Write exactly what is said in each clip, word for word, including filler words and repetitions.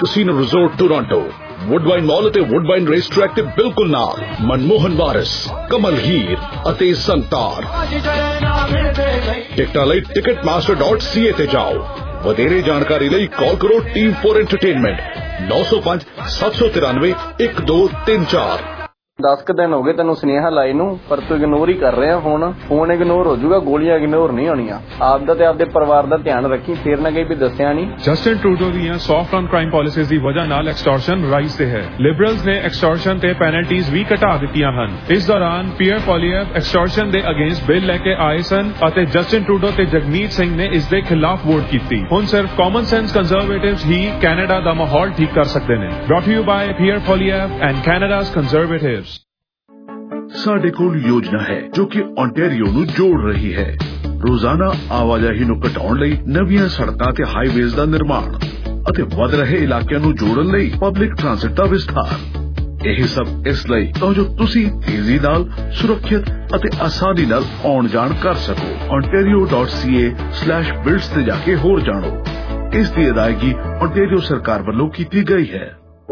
Casino Resort Toronto, Woodbine Mall ਅਤੇ Woodbine Racetrack ਦੇ ਬਿਲਕੁਲ ਨਾਲ ਮਨਮੋਹਨ ਵਾਰਿਸ, ਕਮਲ ਹੀਰ ਅਤੇ ਸੰਤਾਰ। ਟਿਕਟਾਂ ਲਈ ticket master dot C A ਤੇ ਜਾਓ। ਵਧੇਰੇ ਜਾਣਕਾਰੀ ਲਈ ਕਾਲ ਕਰੋ ਟੀਮ ਫੋਰ ਐਂਟਰਟੇਨਮੈਂਟ ਨੌ ਸੌ ਪੰਜ ਸੱਤ ਸੌ ਤਿਰਾਨਵੇਂ ਇੱਕ ਦੋ ਤਿੰਨ ਚਾਰ। दस क दिन हो गए तेन सुनेहा लाई नू पर तू इग्नोर ही कर रहा फोन फोन इग्नोर हो जाऊगा गोलियां इग्नोर नहीं होनिया। आपदा ते आपदे परिवार दा ध्यान रखी फिर ना कहीं भी दस्सिया नहीं। जस्टिन ट्रूडो ਦੀਆਂ ਸੌਫਟ ਔਨ ਕ੍ਰਾਈਮ ਪਾਲਿਸੀਜ਼ ਦੀ ਵਜ੍ਹਾ ਨਾਲ ਐਕਸਟੋਰਸ਼ਨ ਰਾਈਜ਼ ਤੇ ਹੈ। ਲਿਬਰਲਸ ਨੇ ਐਕਸਟੋਰਸ਼ਨ ਤੇ ਪੈਨਲਟੀਜ਼ ਵੀ ਘਟਾ ਦਿੱਤੀਆਂ ਹਨ। ਇਸ ਦੌਰਾਨ ਪੀਅਰ ਪੋਲੀਐਫ ਐਕਸਟੋਰਸ਼ਨ ਦੇ ਅਗੇਂਸਟ ਬਿੱਲ ਲੈ ਕੇ ਆਏ ਸਨ ਅਤੇ ਜਸਟਿਨ ਟਰੂਡੋ ਤੇ ਜਗਮੀਤ ਸਿੰਘ ਨੇ ਇਸ ਦੇ ਖਿਲਾਫ ਵੋਟ ਕੀਤੀ। ਹੁਣ ਸਿਰਫ ਕਾਮਨ ਸੈਂਸ ਕੰਜ਼ਰਵੇਟਿਵਸ ਹੀ ਕੈਨੇਡਾ ਦਾ ਮਾਹੌਲ ਠੀਕ ਕਰ ਸਕਦੇ ਨੇ। Brought you by Pierre Poilievre and Canada's Conservatives. ਸਾਡੇ ਕੋਲ ਯੋਜਨਾ ਹੈ ਜੋ ਕਿ ਓਨਟਾਰੀਓ ਨੂੰ ਜੋੜ ਰਹੀ ਹੈ। ਰੋਜ਼ਾਨਾ ਆਵਾਜਾਈ ਨੂੰ ਘਟਾਉਣ ਲਈ ਨਵੀਆਂ ਸੜਕਾਂ ਤੇ ਹਾਈਵੇਜ਼ ਦਾ ਨਿਰਮਾਣ ਅਤੇ ਵਧ ਰਹੇ ਇਲਾਕਿਆਂ ਨੂੰ ਜੋੜਨ ਲਈ ਪਬਲਿਕ ਟ੍ਰਾਂਸਪੋਰਟ ਦਾ ਵਿਸਥਾਰ। ਇਹ ਸਭ ਇਸ ਲਈ ਤਾਂ ਜੋ ਤੁਸੀਂ ਤੇਜ਼ੀ ਨਾਲ ਸੁਰੱਖਿਅਤ ਅਤੇ ਆਸਾਨੀ ਨਾਲ ਆਉਣ ਜਾਣ ਕਰ ਸਕੋ। ontario dot c a slash builds ਤੇ ਜਾ ਕੇ ਹੋਰ ਜਾਣੋ। ਇਸ ਦੀ ਅਦਾਇਗੀ ਓਨਟਾਰੀਓ ਸਰਕਾਰ ਵੱਲੋਂ ਕੀਤੀ ਗਈ ਹੈ।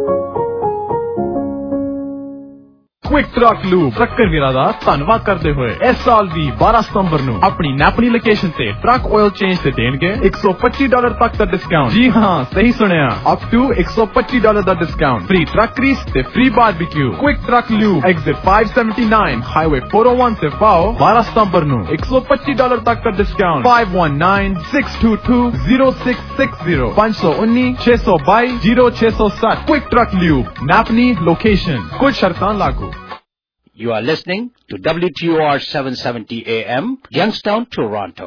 क्विक ट्रक लूब ट्रकर वीरां दा धन्नवाद करते हुए इस साल भी बारह सितंबर नूं अपनी नैपनी लोकेशन ते ट्रक ऑयल चेंज ते देणगे एक सौ पच्चीस डॉलर तक दा डिस्काउंट। जी हां सही सुनिया अप टू एक सौ पच्चीस डॉलर दा डिस्काउंट। फ्री ट्रक ग्रीस ते free barbecue. Quick truck lube exit पाँच सौ उन्यासी हाईवे चार सौ एक से पाओ बारह सितंबर नूं एक सौ पच्चीस डॉलर तक का डिस्काउंट। पाँच एक नौ छह दो दो जीरो छह छह जीरो पाँच सौ उन्नीस छह सौ बाईस जीरो छह सौ सात। Quick truck lube Napanee location कुछ शर्तां लागू। You are listening to W T O R seven seventy A M, Youngstown, Toronto.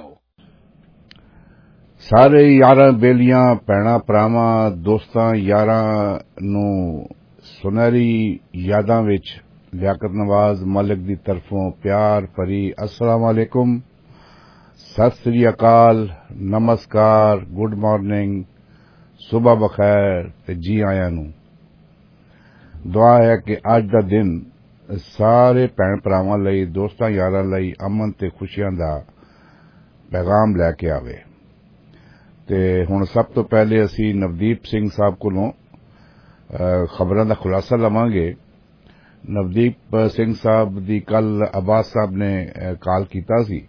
ਸਾਰੇ ਯਾਰਾਂ ਬੇਲੀਆਂ ਭੈਣਾਂ ਭਰਾਵਾਂ ਦੋਸਤਾਂ ਯਾਰਾਂ ਨੂੰ ਸੁਨਹਿਰੀ ਯਾਦਾਂ ਵਿੱਚ ਲਿਆਕਤ ਨਵਾਜ਼ ਮਲਿਕ ਦੀ ਤਰਫੋਂ ਪਿਆਰ ਭਰੀ अस्सलाम वालेकुम, ਸਤਿ ਸ੍ਰੀ ਅਕਾਲ, ਨਮਸਕਾਰ, ਗੁੱਡ ਮਾਰਨਿੰਗ, ਸੁਬਹ ਬਖੈਰ ਤੇ ਜੀ ਆਇਆਂ ਨੂੰ। ਦੁਆ ਹੈ ਕਿ ਅੱਜ ਦਾ ਦਿਨ ਸਾਰੇ ਭੈਣ ਭਰਾਵਾਂ ਲਈ ਦੋਸਤਾਂ ਯਾਰਾਂ ਲਈ ਅਮਨ ਤੇ ਖੁਸ਼ੀਆਂ ਦਾ ਪੈਗਾਮ ਲੈ ਕੇ ਆਵੇ। ਤੇ ਹੁਣ ਸਭ ਤੋਂ ਪਹਿਲੇ ਅਸੀਂ ਨਵਦੀਪ ਸਿੰਘ ਸਾਹਿਬ ਕੋਲੋਂ ਖਬਰਾਂ ਦਾ ਖੁਲਾਸਾ ਲਵਾਂਗੇ। ਨਵਦੀਪ ਸਿੰਘ ਸਾਹਿਬ ਦੀ ਕੱਲ ਅਬਾਸ ਸਾਹਿਬ ਨੇ ਕਾਲ ਕੀਤਾ ਸੀ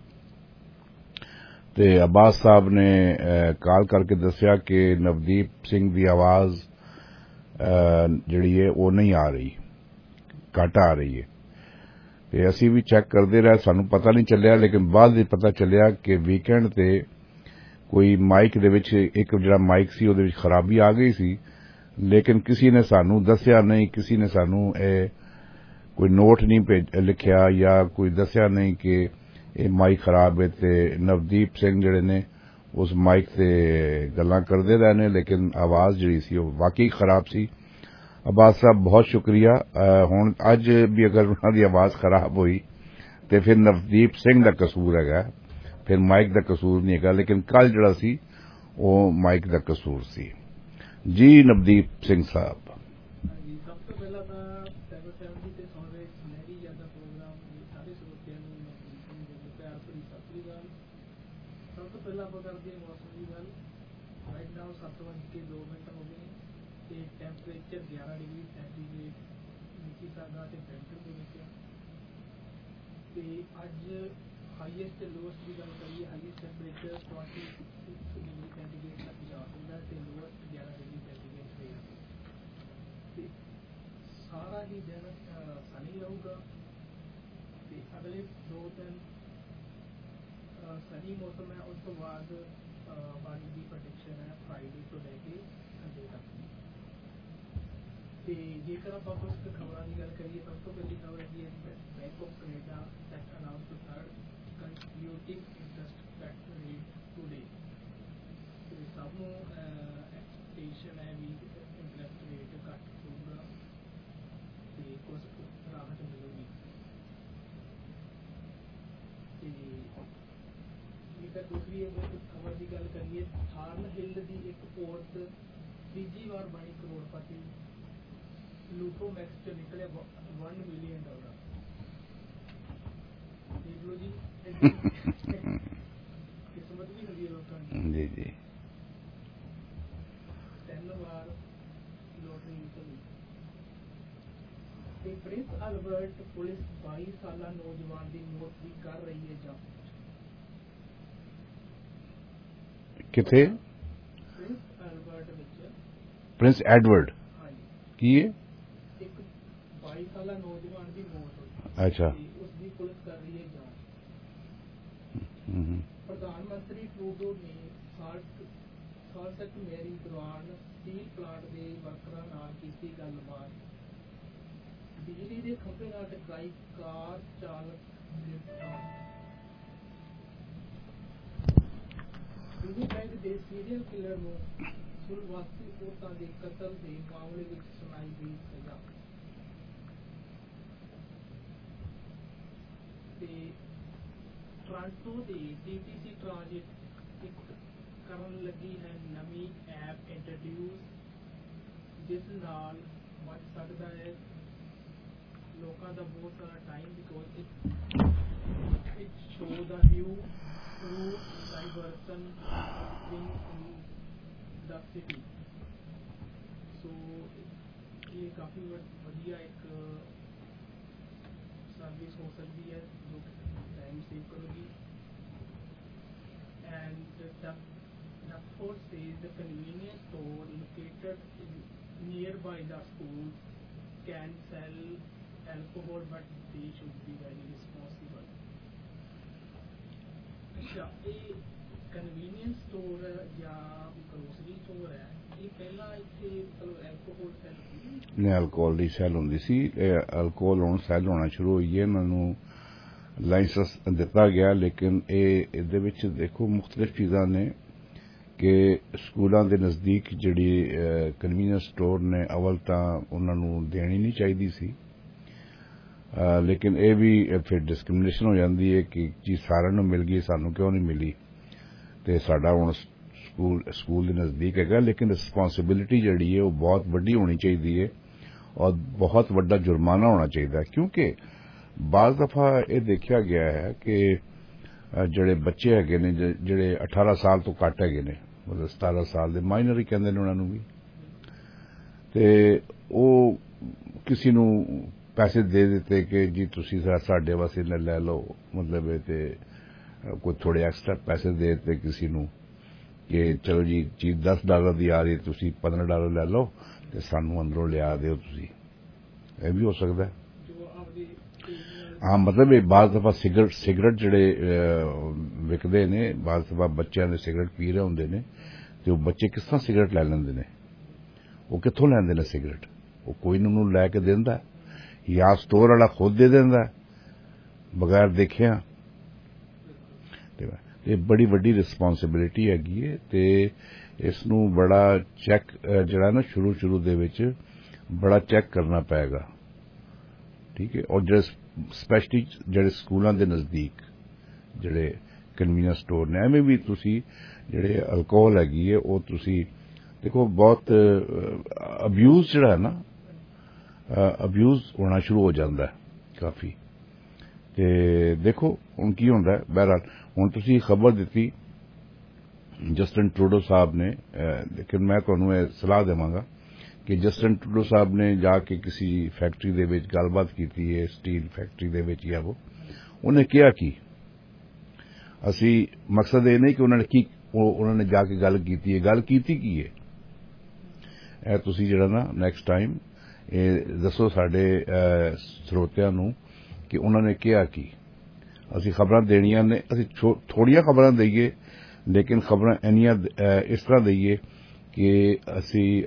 ਤੇ ਅਬਾਸ ਸਾਹਿਬ ਨੇ ਕਾਲ ਕਰਕੇ ਦੱਸਿਆ ਕਿ ਨਵਦੀਪ ਸਿੰਘ ਦੀ ਆਵਾਜ਼ ਜਿਹੜੀ ਹੈ ਉਹ ਨਹੀਂ ਆ ਰਹੀ, ਘੱਟ ਆ ਰਹੀ ਹੈ। ਤੇ ਅਸੀਂ ਵੀ ਚੈੱਕ ਕਰਦੇ ਰਹੇ, ਸਾਨੂੰ ਪਤਾ ਨਹੀਂ ਚੱਲਿਆ, ਲੇਕਿਨ ਬਾਅਦ ਵਿੱਚ ਪਤਾ ਚੱਲਿਆ ਕਿ ਵੀਕਐਂਡ ਤੇ ਕੋਈ ਮਾਈਕ ਦੇ ਵਿੱਚ ਇੱਕ ਜਿਹੜਾ ਮਾਈਕ ਸੀ ਉਹਦੇ ਵਿੱਚ ਖਰਾਬੀ ਆ ਗਈ ਸੀ, ਲੇਕਿਨ ਕਿਸੇ ਨੇ ਸਾਨੂੰ ਦੱਸਿਆ ਨਹੀਂ, ਕਿਸੇ ਨੇ ਸਾਨੂੰ ਇਹ ਕੋਈ ਨੋਟ ਨਹੀਂ ਭੇਜ ਲਿਖਿਆ ਜਾਂ ਕੋਈ ਦੱਸਿਆ ਨਹੀਂ ਕਿ ਇਹ ਮਾਈਕ ਖਰਾਬ ਹੈ। ਤੇ ਨਵਦੀਪ ਸਿੰਘ ਜਿਹੜੇ ਨੇ ਉਸ ਮਾਈਕ ਤੇ ਗੱਲਾਂ ਕਰਦੇ ਰਹੇ ਨੇ, ਲੇਕਿਨ ਆਵਾਜ਼ ਜਿਹੜੀ ਸੀ ਉਹ ਵਾਕਈ ਖਰਾਬ ਸੀ। ਅਬਾਸ ਸਾਹਿਬ ਬਹੁਤ ਸ਼ੁਕਰੀਆ। ਹੁਣ ਅੱਜ ਵੀ ਅਗਰ ਉਹਨਾਂ ਦੀ ਆਵਾਜ਼ ਖਰਾਬ ਹੋਈ ਤੇ ਫਿਰ ਨਵਦੀਪ ਸਿੰਘ ਦਾ ਕਸੂਰ ਹੈਗਾ, ਫਿਰ ਮਾਈਕ ਦਾ ਕਸੂਰ ਨਹੀਂ ਹੈਗਾ, ਲੇਕਿਨ ਕੱਲ ਜਿਹੜਾ ਸੀ ਉਹ ਮਾਈਕ ਦਾ ਕਸੂਰ ਸੀ। ਜੀ ਨਵਦੀਪ ਸਿੰਘ ਸਾਹਿਬ। ਸਭ ਤੋਂ ਪਹਿਲਾਂ ਤਾਂ ਸੈਵਨ ਸੈਵਨਟੀ ਤੇ ਸੁਣ ਰਹੇ ਸੁਨਹਿਰੀ ਯਾਦਾਂ ਪ੍ਰੋਗਰਾਮ ਸਾਰੇ ਸਰੋਤਿਆਂ ਨੂੰ ਪਿਆਰ ਭਰੀ ਸਤਿ ਸ੍ਰੀ ਅਕਾਲ। ਸਭ ਤੋਂ ਪਹਿਲਾਂ ਆਪਾਂ ਕਰਦੇ ਹਾਂ ਮੌਸਮ ਦੀ ਗੱਲ। ਰਾਈਟ ਨਾਓ ਸੱਤ ਵੱਜ ਕੇ ਦੋ ਮਿੰਟ ਹੋ ਗਏ ਤੇ ਟੈਂਪਰੇਚਰ ਗਿਆਰਾਂ ਡਿਗਰੀ ਸੈਂਟੀਗ੍ਰੇਡ ਮਿਸੀਸਾਗਾ ਤੇ ਬ੍ਰੈਂਟਨ ਦੇ ਵਿੱਚ। ਤੇ ਅੱਜ ਹਾਈਐਸਟ ਤੇ ਲੋਐਸਟ ਦੀ ਗੱਲ ਕਰੀਏ, ਹਾਈਐਸਟ ਟੈਂਪਰੇਚਰ ਚੌਂਤੀ ਡਿਗਰੀ ਸੈਂਟੀਗ੍ਰੇਡ ਤੱਕ ਜਾ ਸਕਦਾ ਤੇ ਲੋਐਸਟ ਗਿਆਰਾਂ ਡਿਗਰੀ ਸੈਂਟੀਗ੍ਰੇਡ ਰਹੇਗਾ। ਤੇ ਸਾਰਾ ਹੀ ਦਿਨ ਸਨੀ ਰਹੂਗਾ ਤੇ ਅਗਲੇ ਦੋ ਦਿਨ ਸਨੀ ਮੌਸਮ ਹੈ। ਉਸ ਤੋਂ ਬਾਅਦ ਬਾਰਿਸ਼ ਦੀ ਪ੍ਰੈਡਿਕਸ਼ਨ ਹੈ ਫਰਾਈਡੇ ਤੋਂ ਲੈ ਕੇ ਸੰਡੇ ਤੱਕ। ਤੇ ਜੇਕਰ ਆਪਾਂ ਕੁਝ ਖਬਰਾਂ ਦੀ ਗੱਲ ਕਰੀਏ, ਸਭ ਤੋਂ ਪਹਿਲੀ ਖਬਰ ਹੈਗੀ ਹੈ Bank of Canada set announce to third continuing interest cut rate today. ਤੇ ਸਭ ਨੂੰ ਐਕਸਪੈਕਟੇਸ਼ਨ ਹੈ ਵੀ ਇੰਟਰਸਟ ਰੇਟ ਘੱਟ ਹੋਊਗਾ ਤੇ ਕੁਝ ਰਾਹਤ ਮਿਲੂਗੀ। ਤੇ ਜੇਕਰ ਦੂਸਰੀ ਖਬਰ ਦੀ ਗੱਲ ਕਰੀਏ, ਥਾਰਨ ਹਿੱਲ ਦੀ ਇੱਕ ਔਰਤ ਤੀਜੀ ਵਾਰ ਬਣੀ ਕਰੋੜਪਤੀ। ਲੂਟੋ ਮੈਕਸ ਚ ਨਿਕਲਿਆ वन मिलियन डॉलर। देख लो जी किस्मत भी होगी लोगों की। जी जी तीन बार ਤੇ ਪ੍ਰਿੰਸ ਐਲਬਰਟ ਪੁਲਿਸ ਬਾਈ ਸਾਲਾ ਨੌਜਵਾਨ ਦੀ ਮੌਤ ਵੀ ਕਰ ਰਹੀ ਹੈ ਜਾਂਚ। ਕਿੱਥੇ? ਪ੍ਰਿੰਸ ਐਲਬਰਟ ਵਿੱਚ ਪ੍ਰਿੰਸ ਐਡਵਰਡ ਹਾਂਜੀ ਕੀ ਹੈ? ਇੱਕ ਬਾਈ ਸਾਲਾ ਨੌਜਵਾਨ ਦੀ ਮੌਤ ਹੋਈ ਅੱਛਾ। ਤੇ ਉਸ ਦੀ ਪੁਲਿਸ ਕਰ ਰਹੀ ਹੈ ਜਾਂਚ। ਹਮ, ਪ੍ਰਧਾਨ ਮੰਤਰੀ ਟਰੂਡੋ ਨੇ ਸਾਲਟ ਸਾਲਟ ਮੈਰੀ ਦੌਰਾਨ ਸਟੀਲ ਪਲਾਂਟ ਦੇ ਵਰਕਰਾਂ ਨਾਲ ਕੀਤੀ ਗੱਲਬਾਤ। ਬਿਜਲੀ ਦੇ ਖੰਭੇ ਨਾਲ ਟਕਰਾਈ ਕਾਰ ਚਾਲਕ ਗ੍ਰਿਫਤਾਰ। ਵਿਨੀਪੈਗ ਦੇ ਸੀਰੀਅਲ ਕਿਲਰ ਨੂੰ ਸੁਲਵਾਸੀ ਔਰਤਾਂ ਦੇ ਕਤਲ ਦੇ ਮਾਮਲੇ ਵਿੱਚ ਸੁਣਾਈ ਗਈ ਸਜ਼ਾ। ਤੇ ਟੋਰਾਂਟੋ ਦੇ ਡੀਟੀਸੀ ਟ੍ਰਾਂਜਿਟ ਇੱਕ ਕਰਨ ਲੱਗੀ ਹੈ ਨਵੀਂ ਐਪ ਇੰਟਰੋਡਿਊਸ, ਜਿਸ ਨਾਲ ਬਚ ਸਕਦਾ ਹੈ ਲੋਕਾਂ ਦਾ ਬਹੁਤ ਸਾਰਾ time, because it it show the view through diversion in the city. So ਇਹ ਕਾਫੀ ਵਧੀਆ ਇੱਕ ਸਰਵਿਸ ਹੋ ਸਕਦੀ ਹੈ ਜੋ टाइम सेव करोगी। And the Duckford says the convenience store located in nearby the school can sell alcohol, but they should be very responsible. अच्छा, ये convenience store या grocery store है, ये पहला इतने मतलब alcohol sell की ਨੇ ਅਲਕੋਹਲ ਦੀ ਸੈਲ ਹੁੰਦੀ ਸੀ। ਅਲਕੋਹਲ ਹੁਣ ਸੈਲ ਹੋਣਾ ਸ਼ੁਰੂ ਹੋਈ ਹੈ, ਇਹਨਾਂ ਨੂੰ ਲਾਇਸੈਂਸ ਦਿੱਤਾ ਗਿਆ। ਲੇਕਿਨ ਇਹ ਇਹਦੇ ਵਿੱਚ ਦੇਖੋ ਮੁxtਲਿਫ ਚੀਜ਼ਾਂ ਨੇ ਕਿ ਸਕੂਲਾਂ ਦੇ ਨਜ਼ਦੀਕ ਜਿਹੜੀ ਕਨਵੀਨੀਅੰਸ ਸਟੋਰ ਨੇ ਅਵਲ ਤਾਂ ਉਹਨਾਂ ਨੂੰ ਦੇਣੀ ਨਹੀਂ ਚਾਹੀਦੀ ਸੀ, ਲੇਕਿਨ ਇਹ ਵੀ ਫਿਰ ਡਿਸਕ੍ਰਿਮੀਨੇਸ਼ਨ ਹੋ ਜਾਂਦੀ ਹੈ ਕਿ ਜੀ ਸਾਰਿਆਂ ਨੂੰ ਮਿਲ ਗਈ, ਸਾਨੂੰ ਕਿਉਂ ਨਹੀਂ ਮਿਲੀ। ਤੇ ਸਾਡਾ ਹੁਣ ਸਕੂਲ ਸਕੂਲ ਦੇ ਨਜ਼ਦੀਕ ਹੈਗਾ, ਲੇਕਿਨ ਰਿਸਪਾਂਸਿਬਿਲਿਟੀ ਜਿਹੜੀ ਹੈ ਉਹ ਬਹੁਤ ਵੱਡੀ ਹੋਣੀ ਚਾਹੀਦੀ ਹੈ ਔਰ ਬਹੁਤ ਵੱਡਾ ਜੁਰਮਾਨਾ ਹੋਣਾ ਚਾਹੀਦਾ, ਕਿਉਂਕਿ ਬਾਜ਼ ਦਫਾ ਇਹ ਦੇਖਿਆ ਗਿਆ ਹੈ ਕਿ ਜਿਹੜੇ ਬੱਚੇ ਹੈਗੇ ਨੇ ਜਿਹੜੇ ਅਠਾਰਾਂ ਸਾਲ ਤੋਂ ਘੱਟ ਹੈਗੇ ਨੇ, ਮਤਲਬ ਸਤਾਰਾਂ ਸਾਲ ਦੇ ਮਾਈਨਰ ਹੀ ਕਹਿੰਦੇ ਨੇ ਉਹਨਾਂ ਨੂੰ ਵੀ, ਤੇ ਉਹ ਕਿਸੇ ਨੂੰ ਪੈਸੇ ਦੇ ਦਿੱਤੇ ਕਿ ਜੀ ਤੁਸੀਂ ਸਾਡੇ ਵਾਸਤੇ ਲੈ ਲਓ, ਮਤਲਬ ਇਹ ਤੇ ਕੋਈ ਥੋੜੇ ਐਕਸਟਰਾ ਪੈਸੇ ਦੇ ਦਿੱਤੇ ਕਿਸੇ ਨੂੰ ਕਿ ਚਲੋ ਜੀ ਚੀਜ਼ ਦਸ ਡਾਲਰ ਦੀ ਆ ਰਹੀ, ਤੁਸੀਂ ਪੰਦਰਾਂ ਡਾਲਰ ਲੈ ਲਓ ਤੇ ਸਾਨੂੰ ਅੰਦਰੋਂ ਲਿਆ ਦਿਓ ਤੁਸੀਂ। ਇਹ ਵੀ ਹੋ ਸਕਦਾ। ਹਾਂ, ਮਤਲਬ ਇਹ ਬਾਜ਼ ਦਫਾ ਸਿਗਰਟ ਸਿਗਰਟ ਜਿਹੜੇ ਵਿਕਦੇ ਨੇ, ਬਾਜ਼ ਦਫਾ ਬੱਚਿਆਂ ਦੇ ਸਿਗਰਟ ਪੀ ਰਹੇ ਹੁੰਦੇ ਨੇ ਤੇ ਉਹ ਬੱਚੇ ਕਿਸ ਤਰ੍ਹਾਂ ਸਿਗਰਟ ਲੈ ਲੈਂਦੇ ਨੇ, ਉਹ ਕਿੱਥੋਂ ਲੈਂਦੇ ਨੇ ਸਿਗਰਟ? ਉਹ ਕੋਈ ਨੂੰ ਲੈ ਕੇ ਦਿੰਦਾ ਜਾਂ ਸਟੋਰ ਵਾਲਾ ਖੁਦ ਦੇ ਦਿੰਦਾ ਬਗੈਰ ਦੇਖਿਆ। ਤੇ ਇਹ ਬੜੀ ਵੱਡੀ ਰਿਸਪਾਂਸਿਬਿਲਿਟੀ ਹੈਗੀ ਹੈ ਤੇ ਇਸ ਨੂੰ ਬੜਾ ਚੈੱਕ ਜਿਹੜਾ ਨਾ ਸ਼ੁਰੂ ਸ਼ੁਰੂ ਦੇ ਵਿੱਚ ਬੜਾ ਚੈੱਕ ਕਰਨਾ ਪਏਗਾ, ਠੀਕ ਹੈ। ਔਰ ਜਿਹੜੇ ਸਪੈਸ਼ਲੀ ਜਿਹੜੇ ਸਕੂਲਾਂ ਦੇ ਨਜ਼ਦੀਕ ਜਿਹੜੇ ਕਨਵੀਨੀਅੰਸ ਸਟੋਰ ਨੇ, ਐਵੇਂ ਵੀ ਤੁਸੀਂ ਜਿਹੜੇ ਅਲਕੋਹਲ ਹੈਗੀ ਹੈ ਉਹ ਤੁਸੀਂ ਦੇਖੋ ਬਹੁਤ ਅਬਿਊਜ਼ ਜਿਹੜਾ ਨਾ ਅਬਿਊਜ਼ ਹੋਣਾ ਸ਼ੁਰੂ ਹੋ ਜਾਂਦਾ ਕਾਫੀ। ਤੇ ਦੇਖੋ ਹੁਣ ਕੀ ਹੁੰਦਾ। ਬਹਰਹਾਲ ਹੁਣ ਤੁਸੀਂ ਖਬਰ ਦਿੱਤੀ ਜਸਟਿਨ ਟਰੂਡੋ ਸਾਹਿਬ ਨੇ, ਲੇਕਿਨ ਮੈਂ ਤੁਹਾਨੂੰ ਇਹ ਸਲਾਹ ਦੇਵਾਂਗਾ ਕਿ ਜਸਟਿਨ ਟਰੂਡੋ ਸਾਹਿਬ ਨੇ ਜਾ ਕੇ ਕਿਸੇ ਫੈਕਟਰੀ ਦੇ ਵਿੱਚ ਗੱਲਬਾਤ ਕੀਤੀ ਹੈ, ਸਟੀਲ ਫੈਕਟਰੀ ਦੇ ਵਿੱਚ ਜਾਂ ਉਹ ਉਹਨੇ ਕਿਹਾ ਕਿ ਅਸੀਂ ਮਕਸਦ ਇਹ ਨਹੀਂ ਕਿ ਉਹਨਾਂ ਨੇ ਕੀ ਉਹਨਾਂ ਨੇ ਜਾ ਕੇ ਗੱਲ ਕੀਤੀ ਹੈ, ਗੱਲ ਕੀਤੀ ਕੀ ਹੈ ਇਹ ਤੁਸੀਂ ਜਿਹੜਾ ਨਾ ਨੈਕਸਟ ਟਾਈਮ ਇਹ ਦੱਸੋ ਸਾਡੇ ਸਰੋਤਿਆਂ ਨੂੰ ਕਿ ਉਹਨਾਂ ਨੇ ਕਿਹਾ ਕੀ। ਅਸੀਂ ਖਬਰਾਂ ਦੇਣੀਆਂ ਨੇ, ਅਸੀਂ ਥੋੜੀਆਂ ਖਬਰਾਂ ਦਈਏ ਲੇਕਿਨ ਖਬਰਾਂ ਇੰਨੀਆਂ ਇਸ ਤਰ੍ਹਾਂ ਦਈਏ ਕਿ ਅਸੀਂ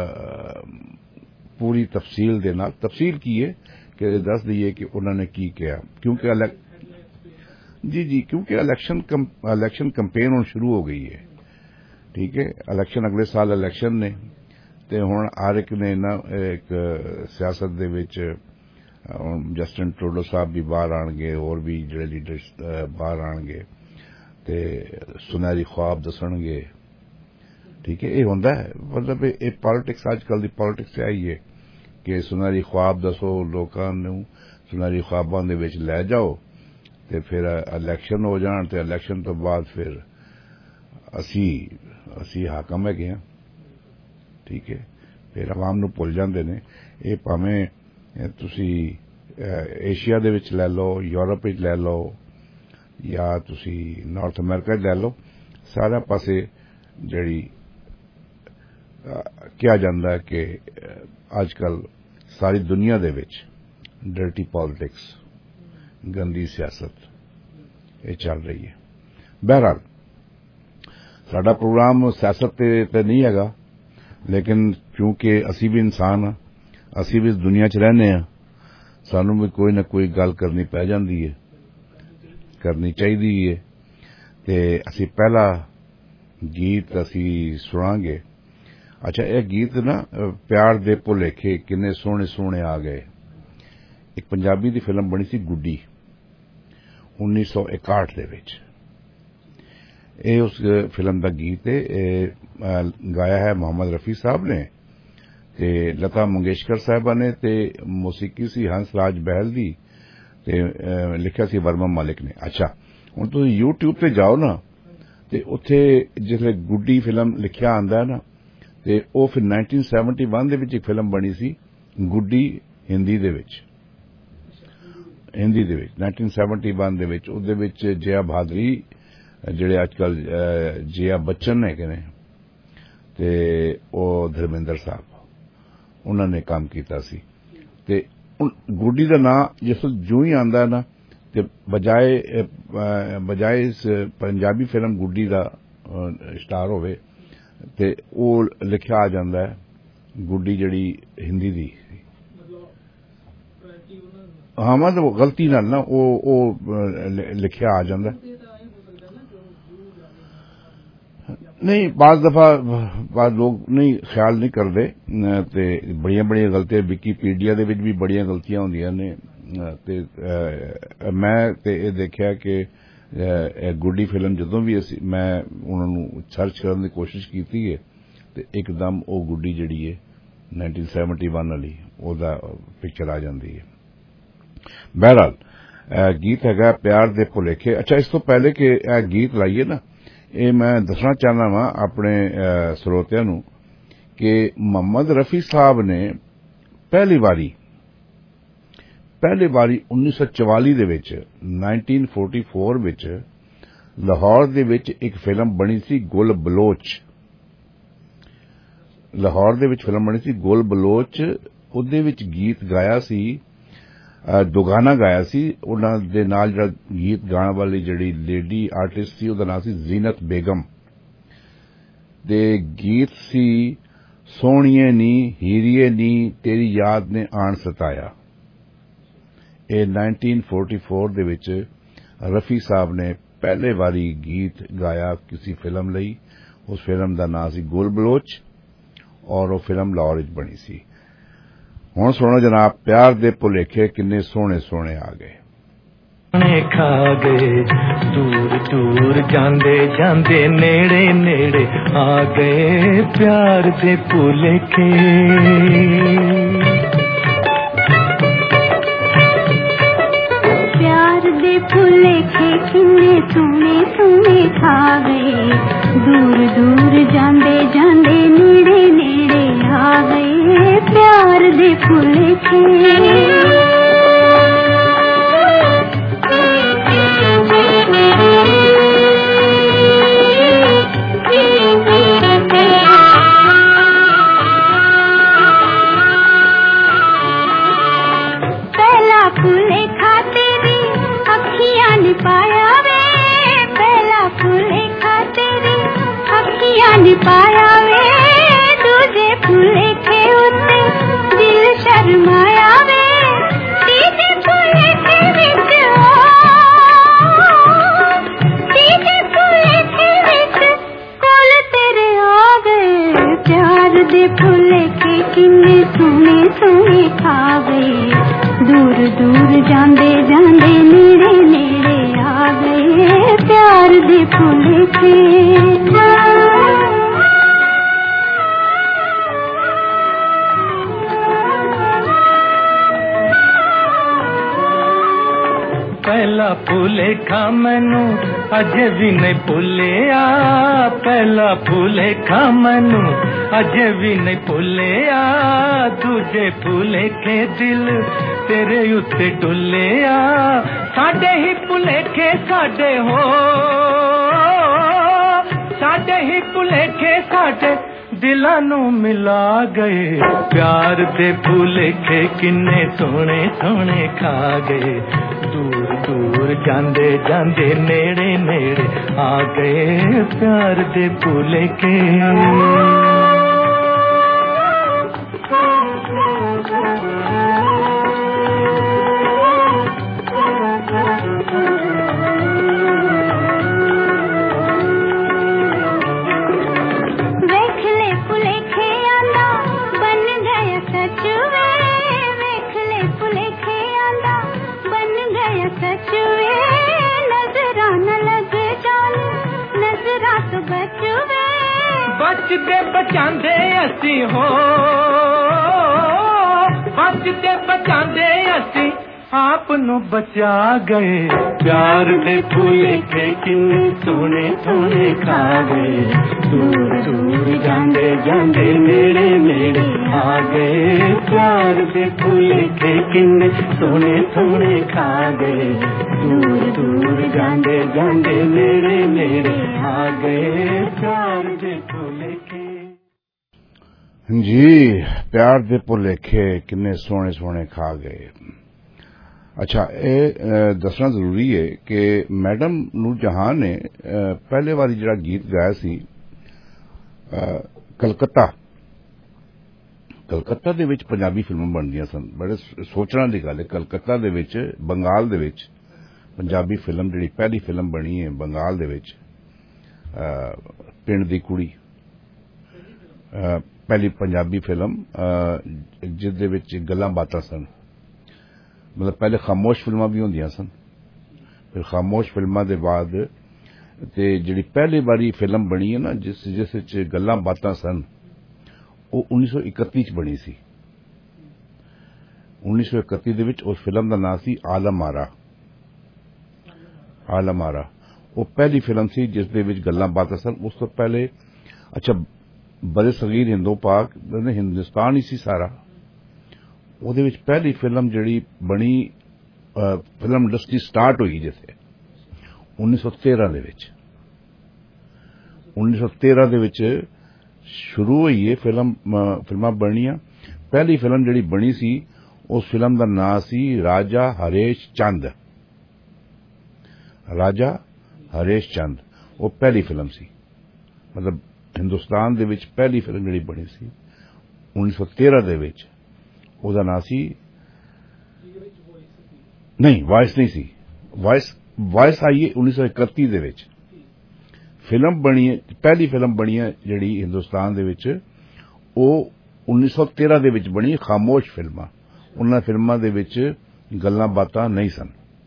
ਪੂਰੀ ਤਫਸੀਲ ਦੇ ਨਾਲ, ਤਫਸੀਲ ਕੀ ਹੈ ਕਿ ਦੱਸ ਦਈਏ ਕਿ ਉਹਨਾਂ ਨੇ ਕੀ ਕਿਹਾ, ਕਿਉਂਕਿ ਜੀ ਜੀ ਕਿਉਂਕਿ ਇਲੈਕਸ਼ਨ ਇਲੈਕਸ਼ਨ ਕੰਪੇਨ ਹੁਣ ਸ਼ੁਰੂ ਹੋ ਗਈ ਹੈ, ਠੀਕ ਹੈ। ਇਲੈਕਸ਼ਨ ਅਗਲੇ ਸਾਲ ਇਲੈਕਸ਼ਨ ਨੇ ਤੇ ਹੁਣ ਹਰ ਇੱਕ ਨੇ ਨਾ ਇੱਕ ਸਿਆਸਤ ਦੇ ਵਿੱਚ ਜਸਟਿਨ ਟਰੂਡੋ ਸਾਹਿਬ ਵੀ ਬਾਹਰ ਆਣਗੇ, ਹੋਰ ਵੀ ਜਿਹੜੇ ਲੀਡਰਸ ਬਾਹਰ ਆਣਗੇ ਤੇ ਸੁਨਹਿਰੀ ख्वाब ਦੱਸਣਗੇ, ਠੀਕ ਹੈ। ਇਹ ਹੁੰਦਾ ਹੈ, ਮਤਲਬ ਇਹ ਪੋਲਿਟਿਕਸ ਅੱਜ ਕੱਲ੍ਹ ਦੀ ਪੋਲਿਟਿਕਸ ਆਈ ਹੈ ਕਿ ਸੁਨਹਿਰੀ ख्वाब ਦੱਸੋ, ਲੋਕਾਂ ਨੂੰ ਸੁਨਹਿਰੀ ख्वाबां ਦੇ ਵਿੱਚ ਲੈ ਜਾਓ ਤੇ ਫਿਰ ਇਲੈਕਸ਼ਨ ਹੋ ਜਾਣ ਤੇ ਇਲੈਕਸ਼ਨ ਤੋਂ ਬਾਅਦ ਫਿਰ ਅਸੀਂ ਅਸੀਂ ਹਾਕਮ ਹੈਗੇ ਹਾਂ, ਠੀਕ ਹੈ। ਫਿਰ ਆਵਾਮ ਨੂੰ ਭੁੱਲ ਜਾਂਦੇ ਨੇ। ਇਹ ਭਾਵੇਂ ਤੁਸੀਂ ਏਸ਼ੀਆ ਦੇ ਵਿੱਚ ਲੈ ਲਓ, ਯੂਰਪ ਵਿੱਚ ਲੈ ਲਓ ਜਾਂ ਤੁਸੀਂ ਨਾਰਥ ਅਮਰੀਕਾ 'ਚ ਲੈ ਲਓ, ਸਾਰਾ ਪਾਸੇ ਜਿਹੜੀ ਕਿਹਾ ਜਾਂਦਾ ਕਿ ਅੱਜ ਕੱਲ ਸਾਰੀ ਦੁਨੀਆ ਦੇ ਵਿੱਚ ਡਰਟੀ ਪੋਲਿਟਿਕਸ, ਗੰਦੀ ਸਿਆਸਤ ਇਹ ਚੱਲ ਰਹੀ ਹੈ। ਬਹਰਹਾਲ ਸਾਡਾ ਪ੍ਰੋਗਰਾਮ ਸਿਆਸਤ ਤੇ ਤੇ ਨਹੀਂ ਹੈਗਾ, ਲੇਕਿਨ ਕਿਉਂਕਿ ਅਸੀਂ ਵੀ ਇਨਸਾਨ ਹਾਂ, ਅਸੀਂ ਵੀ ਇਸ ਦੁਨੀਆ 'ਚ ਰਹਿੰਦੇ ਹਾਂ, ਸਾਨੂੰ ਵੀ ਕੋਈ ਨਾ ਕੋਈ ਗੱਲ ਕਰਨੀ ਪੈ ਜਾਂਦੀ ਹੈ, ਕਰਨੀ ਚਾਹੀਦੀ ਹੈ। ਤੇ ਅਸੀਂ ਪਹਿਲਾ ਗੀਤ ਅਸੀਂ ਸੁਣਾਂਗੇ। ਅੱਛਾ, ਇਹ ਗੀਤ ਨਾ ਪਿਆਰ ਦੇ ਭੁਲੇਖੇ ਕਿੰਨੇ ਸੋਹਣੇ ਸੋਹਣੇ ਆ ਗਏ, ਇੱਕ ਪੰਜਾਬੀ ਦੀ ਫਿਲਮ ਬਣੀ ਸੀ ਗੁੱਡੀ ਉੱਨੀ ਸੌ ਇਕਾਹਠ ਦੇ ਵਿੱਚ। ਇਹ ਉਸ ਫਿਲਮ ਦਾ ਗੀਤ ਹੈ। ਇਹ ਗਾਇਆ ਹੈ ਮੁਹੰਮਦ ਰਫੀ ਸਾਹਿਬ ਨੇ ਤੇ ਲਤਾ ਮੰਗੇਸ਼ਕਰ ਸਾਹਿਬਾ ਨੇ, ਤੇ ਮੌਸੀਕੀ ਸੀ ਹੰਸ ਰਾਜ ਬਹਿਲ ਦੀ, ਤੇ ਲਿਖਿਆ ਸੀ ਵਰਮਾ ਮਾਲਿਕ ਨੇ। ਅੱਛਾ, ਹੁਣ ਤੁਸੀਂ ਯੂਟਿਊਬ ਤੇ ਜਾਓ ਨਾ, ਤੇ ਉੱਥੇ ਜਿਸਲੇ ਗੁੱਡੀ ਫਿਲਮ ਲਿਖਿਆ ਆਂਦਾ ਨਾ, ਤੇ ਉਹ ਫਿਰ ਨਾਈਨਟੀਨ ਸੈਵਨਟੀ ਵਨ ਦੇ ਵਿੱਚ ਇੱਕ ਫਿਲਮ ਬਣੀ ਸੀ ਗੁੱਡੀ, ਹਿੰਦੀ ਦੇ ਵਿੱਚ ਹਿੰਦੀ ਦੇ ਵਿੱਚ ਨਾਈਨਟੀਨ ਸੈਵਨਟੀ ਵਨ ਦੇ ਵਿੱਚ। ਉਹਦੇ ਵਿੱਚ ਜया ਭਾਦਰੀ, ਜਿਹੜੇ ਅੱਜ ਕੱਲ ਜया ਬੱਚਨ ਹੈਗੇ ਨੇ, ਤੇ ਉਹ ਧਰਮਿੰਦਰ ਸਾਹਿਬ, ਉਹਨਾਂ ਨੇ ਕੰਮ ਕੀਤਾ ਸੀ। ਤੇ ਗੁੱਡੀ ਦਾ ਨਾਂ ਜਿਸ ਜੋ ਹੀ ਆਂਦਾ ਨਾ, ਤੇ ਬਜਾਏ ਬਜਾਏ ਇਸ ਪੰਜਾਬੀ ਫਿਲਮ ਗੁੱਡੀ ਦਾ ਸਟਾਰ ਹੋਵੇ, ਤੇ ਉਹ ਲਿਖਿਆ ਆ ਜਾਂਦਾ ਹੈ ਗੁੱਡੀ ਜਿਹੜੀ ਹਿੰਦੀ ਦੀ। ਹਾਂ, ਮਤਲਬ ਗਲਤੀ ਨਾਲ ਨਾ ਉਹ ਉਹ ਲਿਖਿਆ ਆ ਜਾਂਦਾ। ਨਹੀਂ, ਬਾਜ਼ ਦਫਾ ਬਾਜ਼ ਲੋਕ ਨਹੀਂ ਖਿਆਲ ਨਹੀਂ ਕਰਦੇ, ਤੇ ਬੜੀਆਂ ਬੜੀਆਂ ਗਲਤੀਆਂ ਵਿਕੀਪੀਡੀਆ ਦੇ ਵਿੱਚ ਵੀ ਬੜੀਆਂ ਗਲਤੀਆਂ ਹੁੰਦੀਆਂ ਨੇ। ਤੇ ਮੈਂ ਤੇ ਇਹ ਦੇਖਿਆ ਕਿ ਗੁੱਡੀ ਫਿਲਮ ਜਦੋਂ ਵੀ ਅਸੀਂ ਮੈਂ ਉਹਨਾਂ ਨੂੰ ਸਰਚ ਕਰਨ ਦੀ ਕੋਸ਼ਿਸ਼ ਕੀਤੀ ਹੈ, ਤੇ ਇੱਕਦਮ ਉਹ ਗੁੱਡੀ ਜਿਹੜੀ ਹੈ ਨਾਈਨਟੀਨ ਸੈਵਨਟੀ ਵਨ ਵਾਲੀ ਉਹਦਾ ਪਿਕਚਰ ਆ ਜਾਂਦੀ ਹੈ। ਬਹਰਹਾਲ ਗੀਤ ਹੈਗਾ ਪਿਆਰ ਦੇ ਭੁਲੇਖੇ। ਅੱਛਾ, ਇਸ ਤੋਂ ਪਹਿਲੇ ਕਿ ਇਹ ਗੀਤ ਲਾਈਏ ਨਾ, ਇਹ ਮੈਂ ਦੱਸਣਾ ਚਾਹੁੰਦਾ ਵਾਂ ਆਪਣੇ ਸਰੋਤਿਆਂ ਨੂੰ ਕਿ ਮੁਹੰਮਦ ਰਫੀ ਸਾਹਿਬ ਨੇ ਪਹਿਲੀ ਵਾਰੀ ਪਹਿਲੀ ਵਾਰੀ ਉੱਨੀ ਸੌ ਚਵਾਲੀ ਦੇ ਵਿੱਚ ਨਾਈਨਟੀਨ ਫੋਰਟੀ ਫੋਰ ਵਿੱਚ ਲਾਹੌਰ ਦੇ ਵਿੱਚ ਇੱਕ ਫਿਲਮ ਬਣੀ ਸੀ ਗੁਲ ਬਲੋਚ। ਲਾਹੌਰ ਦੇ ਵਿੱਚ ਫਿਲਮ ਬਣੀ ਸੀ ਗੁਲ ਬਲੋਚ। ਉਹਦੇ ਵਿੱਚ ਗੀਤ ਗਾਇਆ ਸੀ, ਦੁਗਾਨਾ ਗਾਇਆ ਸੀ। ਉਹਨਾਂ ਦੇ ਨਾਲ ਜਿਹੜਾ ਗੀਤ ਗਾਣ ਵਾਲੀ ਜਿਹੜੀ ਲੇਡੀ ਆਰਟਿਸਟ ਸੀ, ਉਹਦਾ ਨਾਮ ਸੀ ਜ਼ੀਨਤ ਬੇਗਮ। ਤੇ ਗੀਤ ਸੀ ਸੋਹਣੀਏ ਨੀ ਹੀਰੀਏ ਨੀ ਤੇਰੀ ਯਾਦ ਨੇ ਆਣ ਸਤਾਇਆ। ਇਹ ਨਾਈਨਟੀਨ ਫੋਰਟੀ ਫੋਰ ਦੇ ਵਿੱਚ ਰਫੀ ਸਾਹਿਬ ਨੇ ਪਹਿਲੇ ਵਾਰੀ ਗੀਤ ਗਾਇਆ ਕਿਸੇ ਫਿਲਮ ਲਈ। ਉਸ ਫਿਲਮ ਦਾ ਨਾਮ ਸੀ ਗੁਲ ਬਲੋਚ, ਔਰ ਉਹ ਫਿਲਮ ਲਾਹੌਰ ਵਿੱਚ ਬਣੀ ਸੀ। ਹੁਣ ਸੁਣੋ ਜਨਾਬ, ਪਿਆਰ ਦੇ ਭੁਲੇਖੇ ਕਿੰਨੇ ਸੋਹਣੇ ਸੋਹਣੇ ਆ ਗਏ। ਖਾ ਗਏ ਦੂਰ ਦੂਰ ਜਾਂਦੇ ਜਾਂਦੇ ਨੇੜੇ ਨੇੜੇ ਆ ਗਏ ਪਿਆਰ ਦੇ ਭੁਲੇਖੇ। ਪਿਆਰ ਦੇ ਭੁਲੇਖੇ ਕਿੰਨੇ ਸੋਹਣੇ ਸੋਹਣੇ ਖਾ ਗਏ, ਦੂਰ ਦੂਰ ਜਾਂਦੇ ਜਾਂਦੇ ਨੇੜੇ ਨੇੜੇ ਆ ਗਏ ਪਿਆਰ ਦੇ ਭੁਲੇਖੇ। पाया वे दूजे भुलेखे उत्ते दिल शर्माया वे, तीजे भुलेखे विच तीजे भुलेखे विच कोल तेरे आ गए प्यार दे भुलेखे किन्ने सोहने सोहने खा गए, दूर दूर जांदे जांदे नेड़े नेड़े आ गए प्यार दे भुलेखे। पहला भुलेखा मैनू अजे भी नहीं भुलिया, पहला भुलेखा मैनू अजे भी नहीं भुलिया, दूजा ਦੂਜੇ ਭੁਲੇਖੇ ਦਿਲ ਤੇਰੇ ਉੱਤੇ ਡੁੱਲਿਆ ਸਾਡੇ ਹੀ ਭੁਲੇਖੇ ਸਾਡੇ ਹੋ ਸਾਡੇ ਹੀ ਭੁਲੇਖੇ ਸਾਡੇ ਦਿਲਾਂ ਨੂੰ ਮਿਲਾ ਗਏ ਪਿਆਰ ਦੇ ਭੁਲੇਖੇ ਕਿੰਨੇ ਸੋਹਣੇ ਸੋਹਣੇ ਖਾ ਗਏ ਦੂਰ ਦੂਰ ਜਾਂਦੇ ਜਾਂਦੇ ਨੇੜੇ ਨੇੜੇ ਆ ਗਏ ਪਿਆਰ ਦੇ ਭੁਲੇਖੇ बचते बचांदे असी हो बचते बचांदे असी आप नु बचा गए प्यार दे भुलेखे किन्ने सोने सोने खा गए दूर दूर जांदे जांदे नेड़े नेड़े आ गए प्यार दे भुलेखे किन्ने सोने सोने खा गए दूर दूर जांदे जांदे नेड़े नेड़े आ गए प्यार दे भुलेखे जी प्यार दे भुलेखे किन्ने सोने सोने खा गए अच्छा ये दसना जरूरी है कि मैडम नूर जहां ने पहले बारी जरा गीत गाया सी कलकत्ता कलकत्ता दे विच पंजाबी फिल्मां बनदियां सन बड़े सोचना दी गल है कलकत्ता दे विच बंगाल दे विच पंजाबी फिल्म जिहड़ी पहली फिल्म बनी है बंगाल दे विच पिंड दी कुड़ी पहली पंजाबी फिल्म जिस दे विच गल्लां बातां सन मतलब पहले खामोश फिल्मां भी होंदियां सन फिर खामोश फिल्मां दे बाद ते जिहड़ी पहली बारी फिल्म बनी है ना जिस जिस विच गल्लां बातां सन वो उन्नीस सौ इकत्ती च बनी सी उन्नीस सौ इकत्ती दे विच उस फिल्म दा नाम सी आलम आरा आलम आरा वो पहली फिल्म सी जिस दे विच गल्लां बातां सन उस तो पहले अच्छा बड़े सगीर हिंदो पाक हिंदुस्तान ही सी सारा ਉਹਦੇ ਵਿੱਚ ਪਹਿਲੀ ਫਿਲਮ ਜਿਹੜੀ ਬਣੀ ਫਿਲਮ ਇੰਡਸਟਰੀ ਸਟਾਰਟ ਹੋਈ ਜਿੱਥੇ उन्नीस सौ तेरह ਦੇ ਵਿੱਚ उन्नीस सौ तेरह ਦੇ ਵਿੱਚ ਸ਼ੁਰੂ ਹੋਈ ਇਹ ਫਿਲਮ ਫਿਲਮਾਂ ਬਣੀਆਂ ਪਹਿਲੀ ਫਿਲਮ ਜਿਹੜੀ ਬਣੀ ਸੀ ਉਸ ਫਿਲਮ ਦਾ ਨਾਮ ਸੀ ਰਾਜਾ ਹਰੇਸ਼ ਚੰਦ ਰਾਜਾ ਹਰੇਸ਼ ਚੰਦ ਉਹ ਪਹਿਲੀ ਫਿਲਮ ਸੀ ਮਤਲਬ ਹਿੰਦੁਸਤਾਨ ਦੇ ਵਿੱਚ ਪਹਿਲੀ ਫਿਲਮ ਜਿਹੜੀ ਬਣੀ ਸੀ उन्नीस सौ तेरह ਦੇ ਵਿੱਚ ਉਹਦਾ ਨਾਂ ਸੀ ਨਹੀਂ ਵਾਇਸ ਨਹੀਂ ਸੀ ਵਾਇਸ ਵਾਇਸ ਆਈ उन्नीस सौ इकतीस ਦੇ ਵਿੱਚ ਫਿਲਮ ਬਣੀ ਪਹਿਲੀ ਫਿਲਮ ਬਣੀ ਜਿਹੜੀ ਹਿੰਦੁਸਤਾਨ ਦੇ ਵਿੱਚ ਉਹ उन्नीस सौ तेरह ਦੇ ਵਿੱਚ ਬਣੀ ਖਾਮੋਸ਼ ਫਿਲਮਾਂ ਉਹਨਾਂ ਫਿਲਮਾਂ ਦੇ ਵਿੱਚ ਗੱਲਾਂ ਬਾਤਾਂ ਨਹੀਂ ਸਨ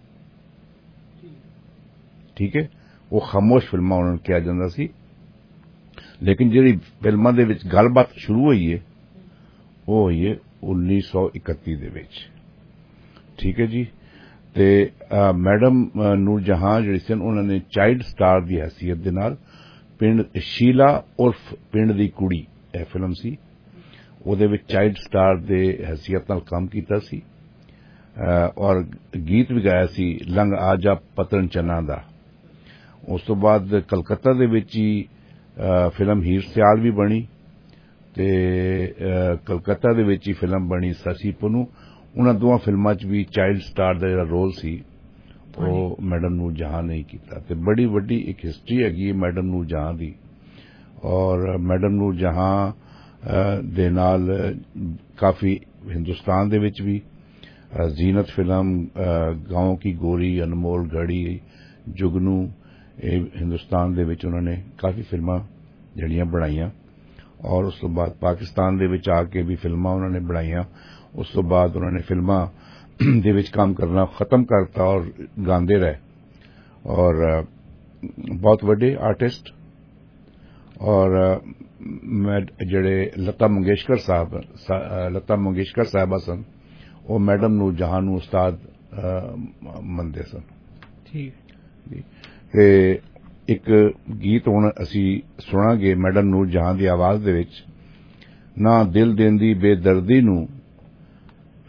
ਠੀਕ ਹੈ ਉਹ ਖਾਮੋਸ਼ ਫਿਲਮਾਂ ਉਹਨਾਂ ਨੂੰ ਕਿਹਾ ਜਾਂਦਾ ਸੀ ਲੇਕਿਨ ਜਿਹੜੀ ਫਿਲਮਾਂ ਦੇ ਵਿੱਚ ਗੱਲਬਾਤ ਸ਼ੁਰੂ ਹੋਈ ਹੈ ਉਹ ਹੋਈ ਹੈ उन्नीस सौ इकतीस ਦੇ ਵਿੱਚ ਠੀਕ ਹੈ ਜੀ ਤੇ ਮੈਡਮ ਨੂਰ ਜਹਾਂ ਜਿਹੜੀ ਸਨ ਉਹਨਾਂ ਨੇ ਚਾਈਲਡ ਸਟਾਰ ਦੀ ਹੈਸੀਅਤ ਦੇ ਨਾਲ ਪਿੰਡ ਸ਼ੀਲਾ ਉਰਫ ਪਿੰਡ ਦੀ ਕੁੜੀ ਇਹ ਫਿਲਮ ਸੀ ਉਹਦੇ ਵਿੱਚ ਚਾਈਲਡ ਸਟਾਰ ਦੇ ਹੈਸੀਅਤ ਨਾਲ ਕੰਮ ਕੀਤਾ ਸੀ ਔਰ ਗੀਤ ਵੀ ਗਾਇਆ ਸੀ ਲੰਗ ਆਜਾ ਪਤਨ ਚਨਾ ਦਾ ਉਸ ਤੋਂ ਬਾਅਦ ਕਲਕੱਤਾ ਦੇ ਵਿੱਚ ਹੀ ਫਿਲਮ ਹੀਰ ਸਿਆਲ ਵੀ ਬਣੀ ਤੇ ਕਲਕੱਤਾ ਦੇ ਵਿੱਚ ਹੀ ਫਿਲਮ ਬਣੀ ਸਸੀ ਪੁਨੂ ਉਹਨਾਂ ਦੋਵਾਂ ਫਿਲਮਾਂ 'ਚ ਵੀ ਚਾਈਲਡ ਸਟਾਰ ਦਾ ਜਿਹੜਾ ਰੋਲ ਸੀ ਉਹ ਮੈਡਮ ਨੂਰ ਜਹਾਂ ਨੇ ਕੀਤਾ ਤੇ ਬੜੀ ਵੱਡੀ ਇੱਕ ਹਿਸਟਰੀ ਹੈਗੀ ਹੈ ਮੈਡਮ ਨੂਰ ਜਹਾਂ ਦੀ ਔਰ ਮੈਡਮ ਨੂਰ ਜਹਾਂ ਦੇ ਨਾਲ ਕਾਫੀ ਹਿੰਦੁਸਤਾਨ ਦੇ ਵਿੱਚ ਵੀ ਜ਼ੀਨਤ ਫਿਲਮ ਗਾਉਂ ਕੀ ਗੋਰੀ ਅਨਮੋਲ ਘੜੀ ਜੁਗਨੂ ਇਹ ਹਿੰਦੁਸਤਾਨ ਦੇ ਵਿੱਚ ਉਹਨਾਂ ਨੇ ਕਾਫੀ ਫਿਲਮਾਂ ਜਿਹੜੀਆਂ ਬਣਾਈਆਂ ਔਰ ਉਸ ਤੋਂ ਬਾਅਦ ਪਾਕਿਸਤਾਨ ਦੇ ਵਿੱਚ ਆ ਕੇ ਵੀ ਫਿਲਮਾਂ ਉਹਨਾਂ ਨੇ ਬਣਾਈਆਂ ਉਸ ਤੋਂ ਬਾਅਦ ਉਹਨਾਂ ਨੇ ਫਿਲਮਾਂ ਦੇ ਵਿੱਚ ਕੰਮ ਕਰਨਾ ਖਤਮ ਕਰਤਾ ਔਰ ਗਾਉਂਦੇ ਰਹੇ ਔਰ ਬਹੁਤ ਵੱਡੇ ਆਰਟਿਸਟ ਔਰ ਜਿਹੜੇ ਲਤਾ ਮੰਗੇਸ਼ਕਰ ਸਾਹਿਬ ਲਤਾ ਮੰਗੇਸ਼ਕਰ ਸਾਹਿਬਾ ਸਨ ਉਹ ਮੈਡਮ ਨੂਰ ਜਹਾਂ ਨੂੰ ਉਸਤਾਦ ਮੰਨਦੇ ਸਨ ਠੀਕ ਤੇ ਇੱਕ ਗੀਤ ਹੁਣ ਅਸੀਂ ਸੁਣਾਂਗੇ ਮੈਡਮ ਨੂਰ ਜਹਾਂ ਦੀ ਆਵਾਜ਼ ਦੇ ਵਿੱਚ ਨਾ ਦਿਲ ਦੇਂਦੀ ਬੇਦਰਦੀ ਨੂੰ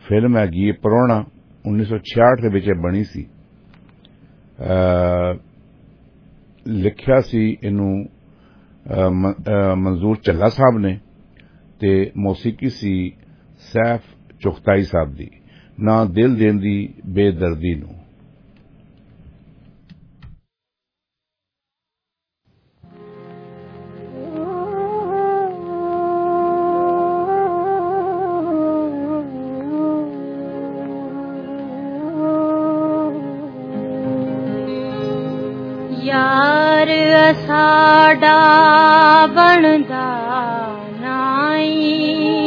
फिल्म हैगी परोना उन्नीस सौ छियाठ के विच बनी सी। लिखिया सी इनू मंजूर चल्ला साहब ने ते मौसीकी सी सैफ चुगताई साहब दी। ना दिल देंदी बेदर्दी नू। यार साडा बनदा नाई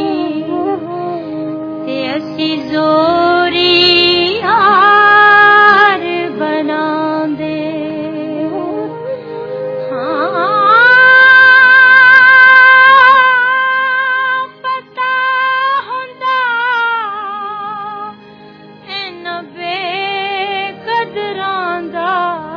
ते असी जोरी यार बनांदे। हाँ पता हुंदा इन बेकदरां दा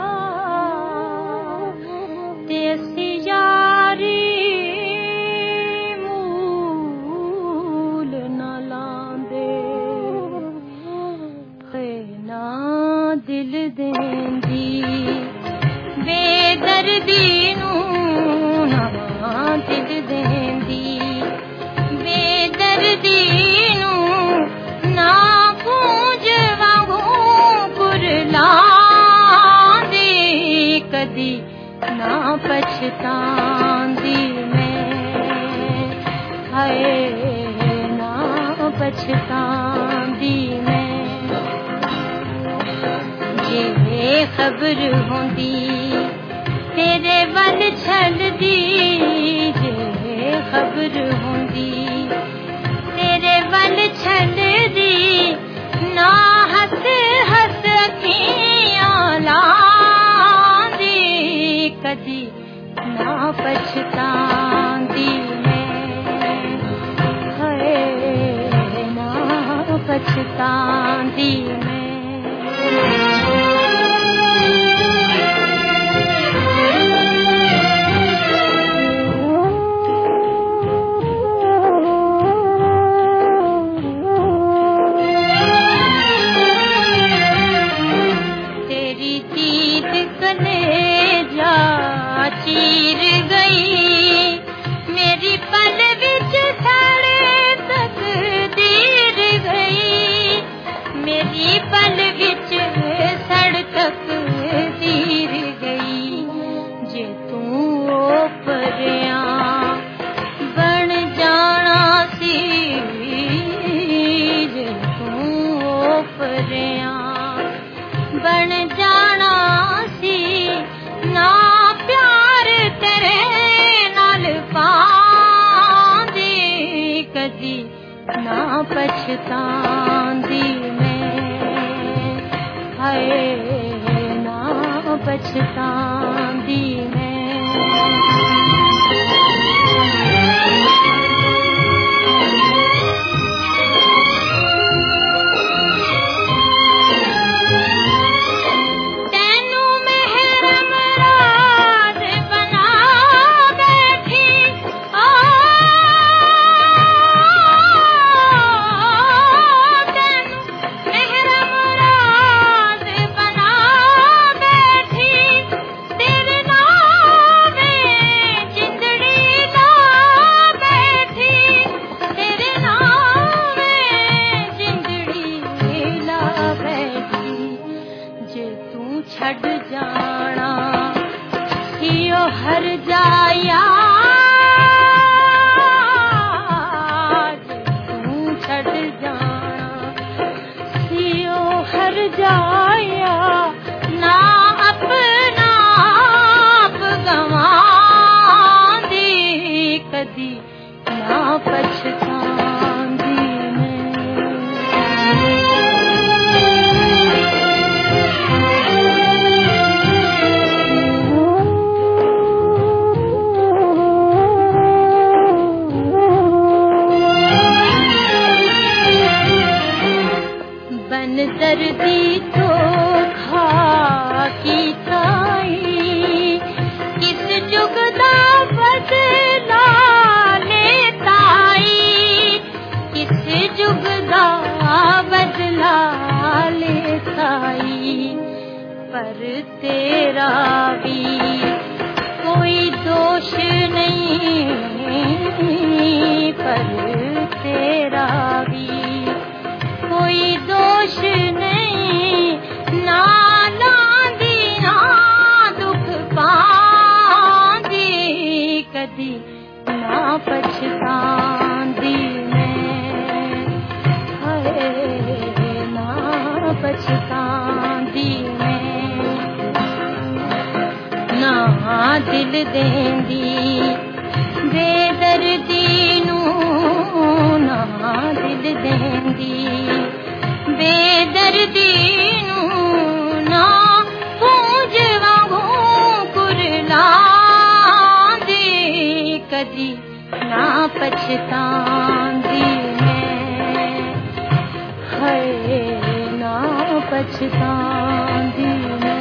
दिल देंदी बेदर्दी नू। ना दिल देंदी बेदर्दी नू। ना गूंज वांगू कुरलांदी कदी ना पछतांदी मैं। हाय ना पछतांदी मैं। जे खबर होंदी तेरे वल छलदी। जे खबर होंदी तेरे वल छलदी। ना हस हस अखियां लांदी कदी ना पछतांदी मैं। हाय ना पछतांदी मैं। तेरी दीद कलेजा चीर गई। मेरी पल विच सड़े तकदीर गई। मेरी पल विच सड़ तकदीर गई। जे तू ओ परिया बन जाना सी। जे तू ओ परिया बन जाना सी। ना प्यार तेरे नाल पांदी कदी ना पछतांदी मैं। हाय ना पछतांदी मैं। हर जाया तू छड़ जाना सियो हर जाया। ना अपना आप गवांदी कदी ना पछतांदी मैं। बन दर्दी तो खा की ताई किस जुगदा बदला लेताई। किस जुगदा बदला ले साई पर तेरा भी कोई दोष नहीं पर तेरा भी कोई दोष नहीं ना लांदी ना दुख पांदी कदी ना पछतांदी मैं हाय ना पछतांदी मैं ना दिल देंदी बेदर्दी नू ना दिल देंदी बेदर्दी नू ना पूंज वांगू कुरलांदी कदी ना पछतांदी मैं हाय ना पछतांदी मैं।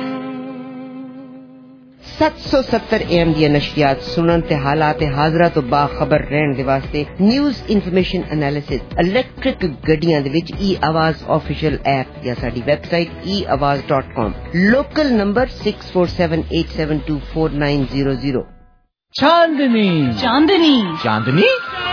सत्त सौ सत्तर ए एम दी नशियात सुनन ते हालात हाजरा तो बाखबर रहन दे वास्ते न्यूज़ इन्फॉर्मेशन एनालिसिस इलेक्ट्रिक गड्डियां दे विच ई आवाज ऑफिशियल ऐप या साडी website E Awaaz dot com local number six four seven eight seven two four nine zero zero. Chandni Chandni Chandni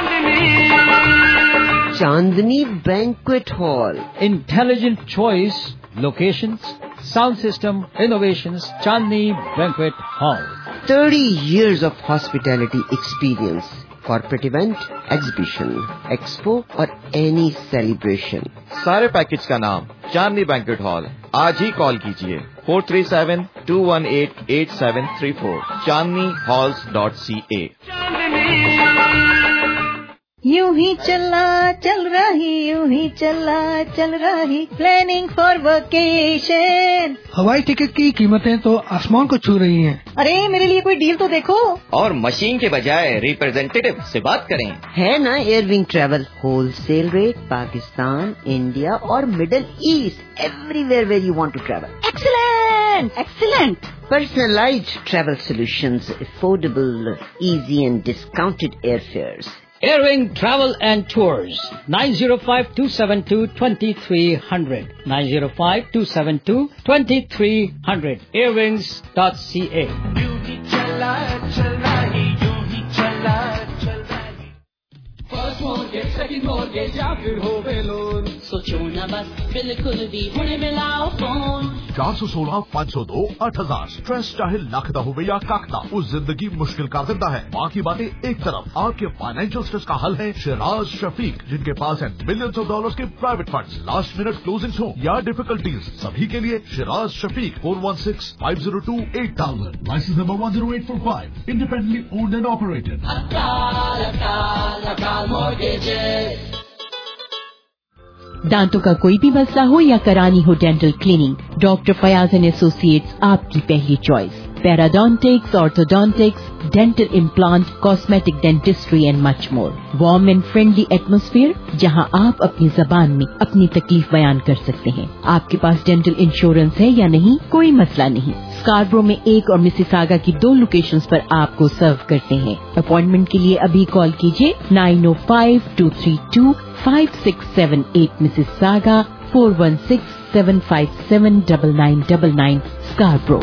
Chandni banquet hall intelligent choice locations sound system innovations Chandni Banquet Hall thirty years of hospitality experience corporate event exhibition expo or any celebration सारे package का नाम Chandni banquet hall. आज ही call कीजिए four three seven two one eight eight seven three four Chandni halls dot C A. यूं ही चला चल रही यूं ही चला चल रही प्लानिंग फॉर वेकेशन। हवाई टिकट की कीमतें तो आसमान को छू रही हैं। अरे मेरे लिए कोई डील तो देखो। और मशीन के बजाय रिप्रेजेंटेटिव से बात करें। है ना Airwing travel wholesale rate Pakistan India और middle east everywhere where you want to travel. Excellent excellent personalized travel solutions affordable easy and discounted airfares Airwing Travel and Tours, nine zero five two seven two two three zero zero, nine zero five two seven two two three zero zero, airwings dot c a. First mortgage, second mortgage, या फिर हो गए loan, सोचो ना बस बिल्कुल भी हुणे मिलाओ फोन। चार सौ सोलह पाँच सौ दो आठ हजार स्ट्रेस चाहे लखदा हो या काकदा वो जिंदगी मुश्किल कर देता है। बाकी बातें एक तरफ, आपके फाइनेंशियल स्ट्रेस का हल है शिराज शफीक, जिनके पास है मिलियंस ऑफ डॉलर्स के private funds, last minute closing हो या डिफिकल्टीज, सभी के लिए Shiraz Shafiq four one six five zero two eight thousand, license number one zero eight four five, independently owned and operated. दांतों का कोई भी मसला हो या करानी हो dental cleaning, doctor Fayaz and associates आपकी पहली choice. Periodontics, orthodontics, dental implant, cosmetic dentistry and much more. Warm and friendly atmosphere जहां आप अपनी जबान में अपनी तकलीफ बयान कर सकते हैं। आपके पास डेंटल इंश्योरेंस है या नहीं, कोई मसला नहीं। स्कारब्रो में एक और मिसिसागा की दो लोकेशंस पर आपको सर्व करते हैं। अपॉइंटमेंट के लिए अभी कॉल कीजिए nine O five two three two five six seven eight Mississauga four one six seven five seven double nine double nine Scarborough.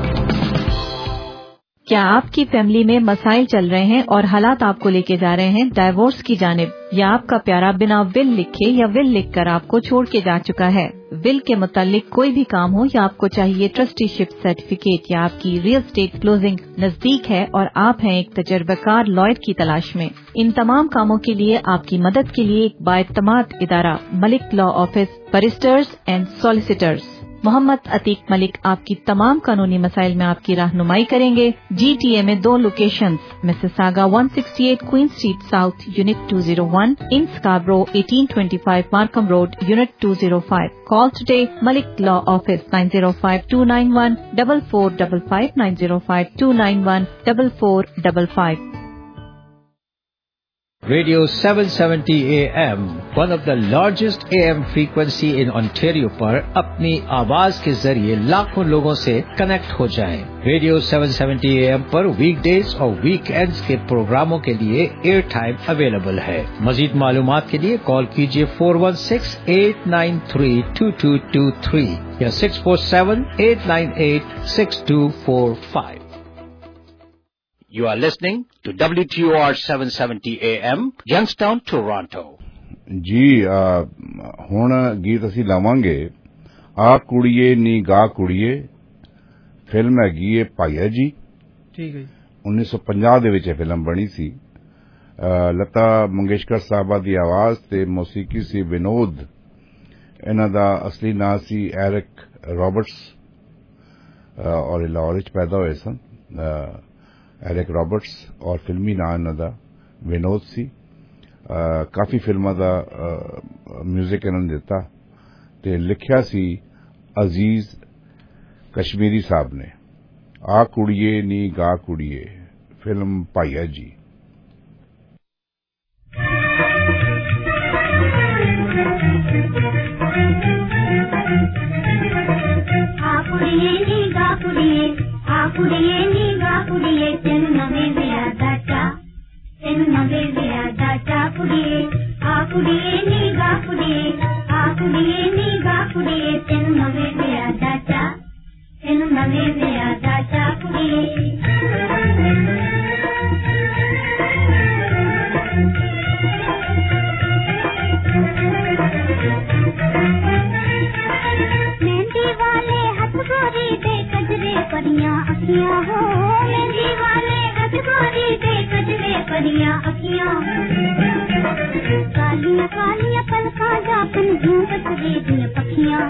क्या आपकी फैमिली में मसाइल चल रहे हैं और हालात आपको लेके जा रहे हैं डाइवोर्स की जानिब, या आपका प्यारा बिना विल लिखे या विल लिखकर आपको छोड़ के जा चुका है? विल के मुतालिक कोई भी काम हो या आपको चाहिए ट्रस्टीशिप सर्टिफिकेट या आपकी रियल स्टेट क्लोजिंग नजदीक है और आप हैं एक तजर्बाकार लॉयर की तलाश में, इन तमाम कामों के लिए आपकी मदद के लिए एक बाएतमाद इदारा Malik law office barristers and solicitors Mohammad Atiq Malik आपकी तमाम कानूनी मसाइल में आपकी रहनुमाई करेंगे। जीटीए में दो locations, Mississauga one sixty eight Queen street south unit two zero one, in Scarborough eighteen twenty five Markham road unit two zero five. Call today Malik law office nine zero five two nine one double four double five, nine zero five two nine one double four double five. Radio seven seventy A M, one of the largest A M frequency in Ontario पर अपनी आवाज के जरिए लाखों लोगों से connect हो जाएं। Radio seven seventy A M पर वीकडेज और वीकेंड्स के प्रोग्रामों के लिए एयर टाइम अवेलेबल है। मजीद मालूमात के लिए कॉल कीजिए four one six, eight nine three, two two two three या six four seven, eight nine eight, six two four five. You are listening to W T O R seven seventy A M, Youngstown, Toronto. जी ਹੁਣ ਗੀਤ ਅਸੀਂ ਲਾਵਾਂਗੇ ਆ ਕੁੜੀਏ ਨੀ ਗਾ ਕੁੜੀਏ ਫਿਲਮ ਹੈਗੀ ਏ ਭਾਈਆ ਜੀ। ਠੀਕ ਹੈ ਜੀ। उन्नीस सौ पचास ਦੇ ਵਿੱਚ ਇਹ ਫਿਲਮ ਬਣੀ ਸੀ। ਲਤਾ ਮੰਗੇਸ਼ਕਰ ਸਾਹਿਬਾ ਦੀ ਆਵਾਜ਼ ਤੇ ਮੌਸੀਕੀ ਸੀ ਵਿਨੋਦ। ਇਹਨਾਂ ਦਾ ਅਸਲੀ ਨਾਂ ਸੀ ਐਰਿਕ ਰਾਬਰਟਸ ਔਰ ਇਹ ਲਾਹੌਰ ਵਿੱਚ ਪੈਦਾ ਹੋਏ ਸਨ। एरिक रॉबर्ट्स और फिल्मी नाम इन्हां दा विनोद सी। काफ़ी फिल्मां दा म्यूजिक इन्हां ने दिता ते लिखिया सी अजीज कश्मीरी साहब ने। आ कुड़िए नी गा कुड़िए फिल्म भाईया जी। आ कुड़िए नी गा कुड़िए आ कुड़िए नी गा कुड़िए तेन नवे दिया दाचा तेन नवे दिया दाचा कुड़िए आ कुड़िए नी गा कुड़िए आ कुड़िए नी गा कुड़िए तेन नवे दिया दाचा तेन नवे दिया दाचा कुड़िए मेहंदी वाले हाथ गोरी दे कजरे परियां अखियां हो मेहंदी वाले हाथ गोरी दे कजरे परियां अखियां कालियां कालियां पलकां जापन झूमत रे दिया पखियां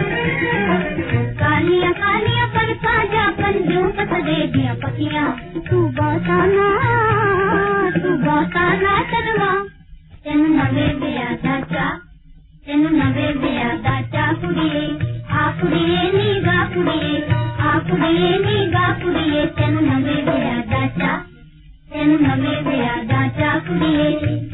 कालियां कालियां पलकां जापन झूमत रे दिया पखियां तू बसाना तू बसाना चलवा तेन नवे दिया दाचा तेन नवे दिया दाचा कुड़िए आ कुड़िए नी गा कुड़िए आ कुड़िए नी गा कुड़िए तेन नवे दिया दाचा तेन नवे दिया दाचा कुड़िए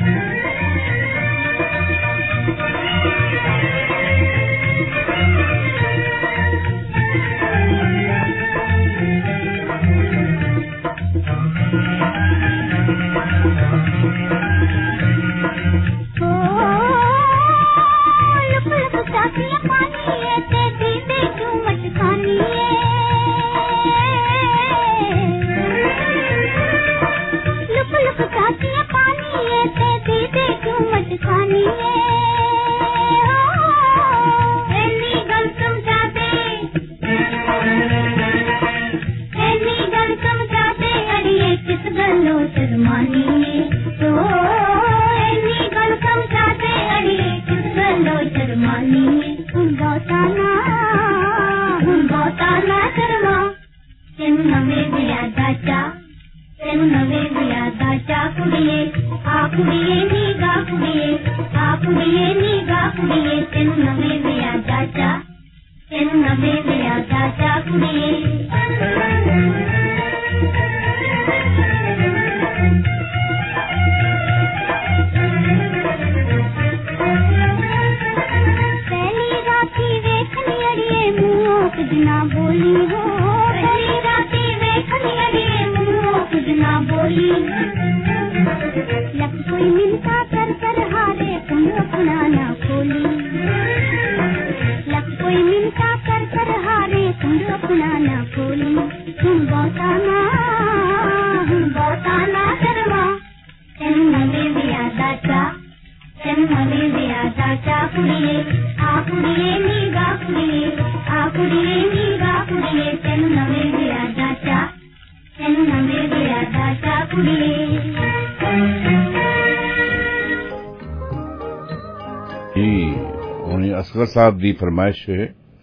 असगर साहब की फरमाइश है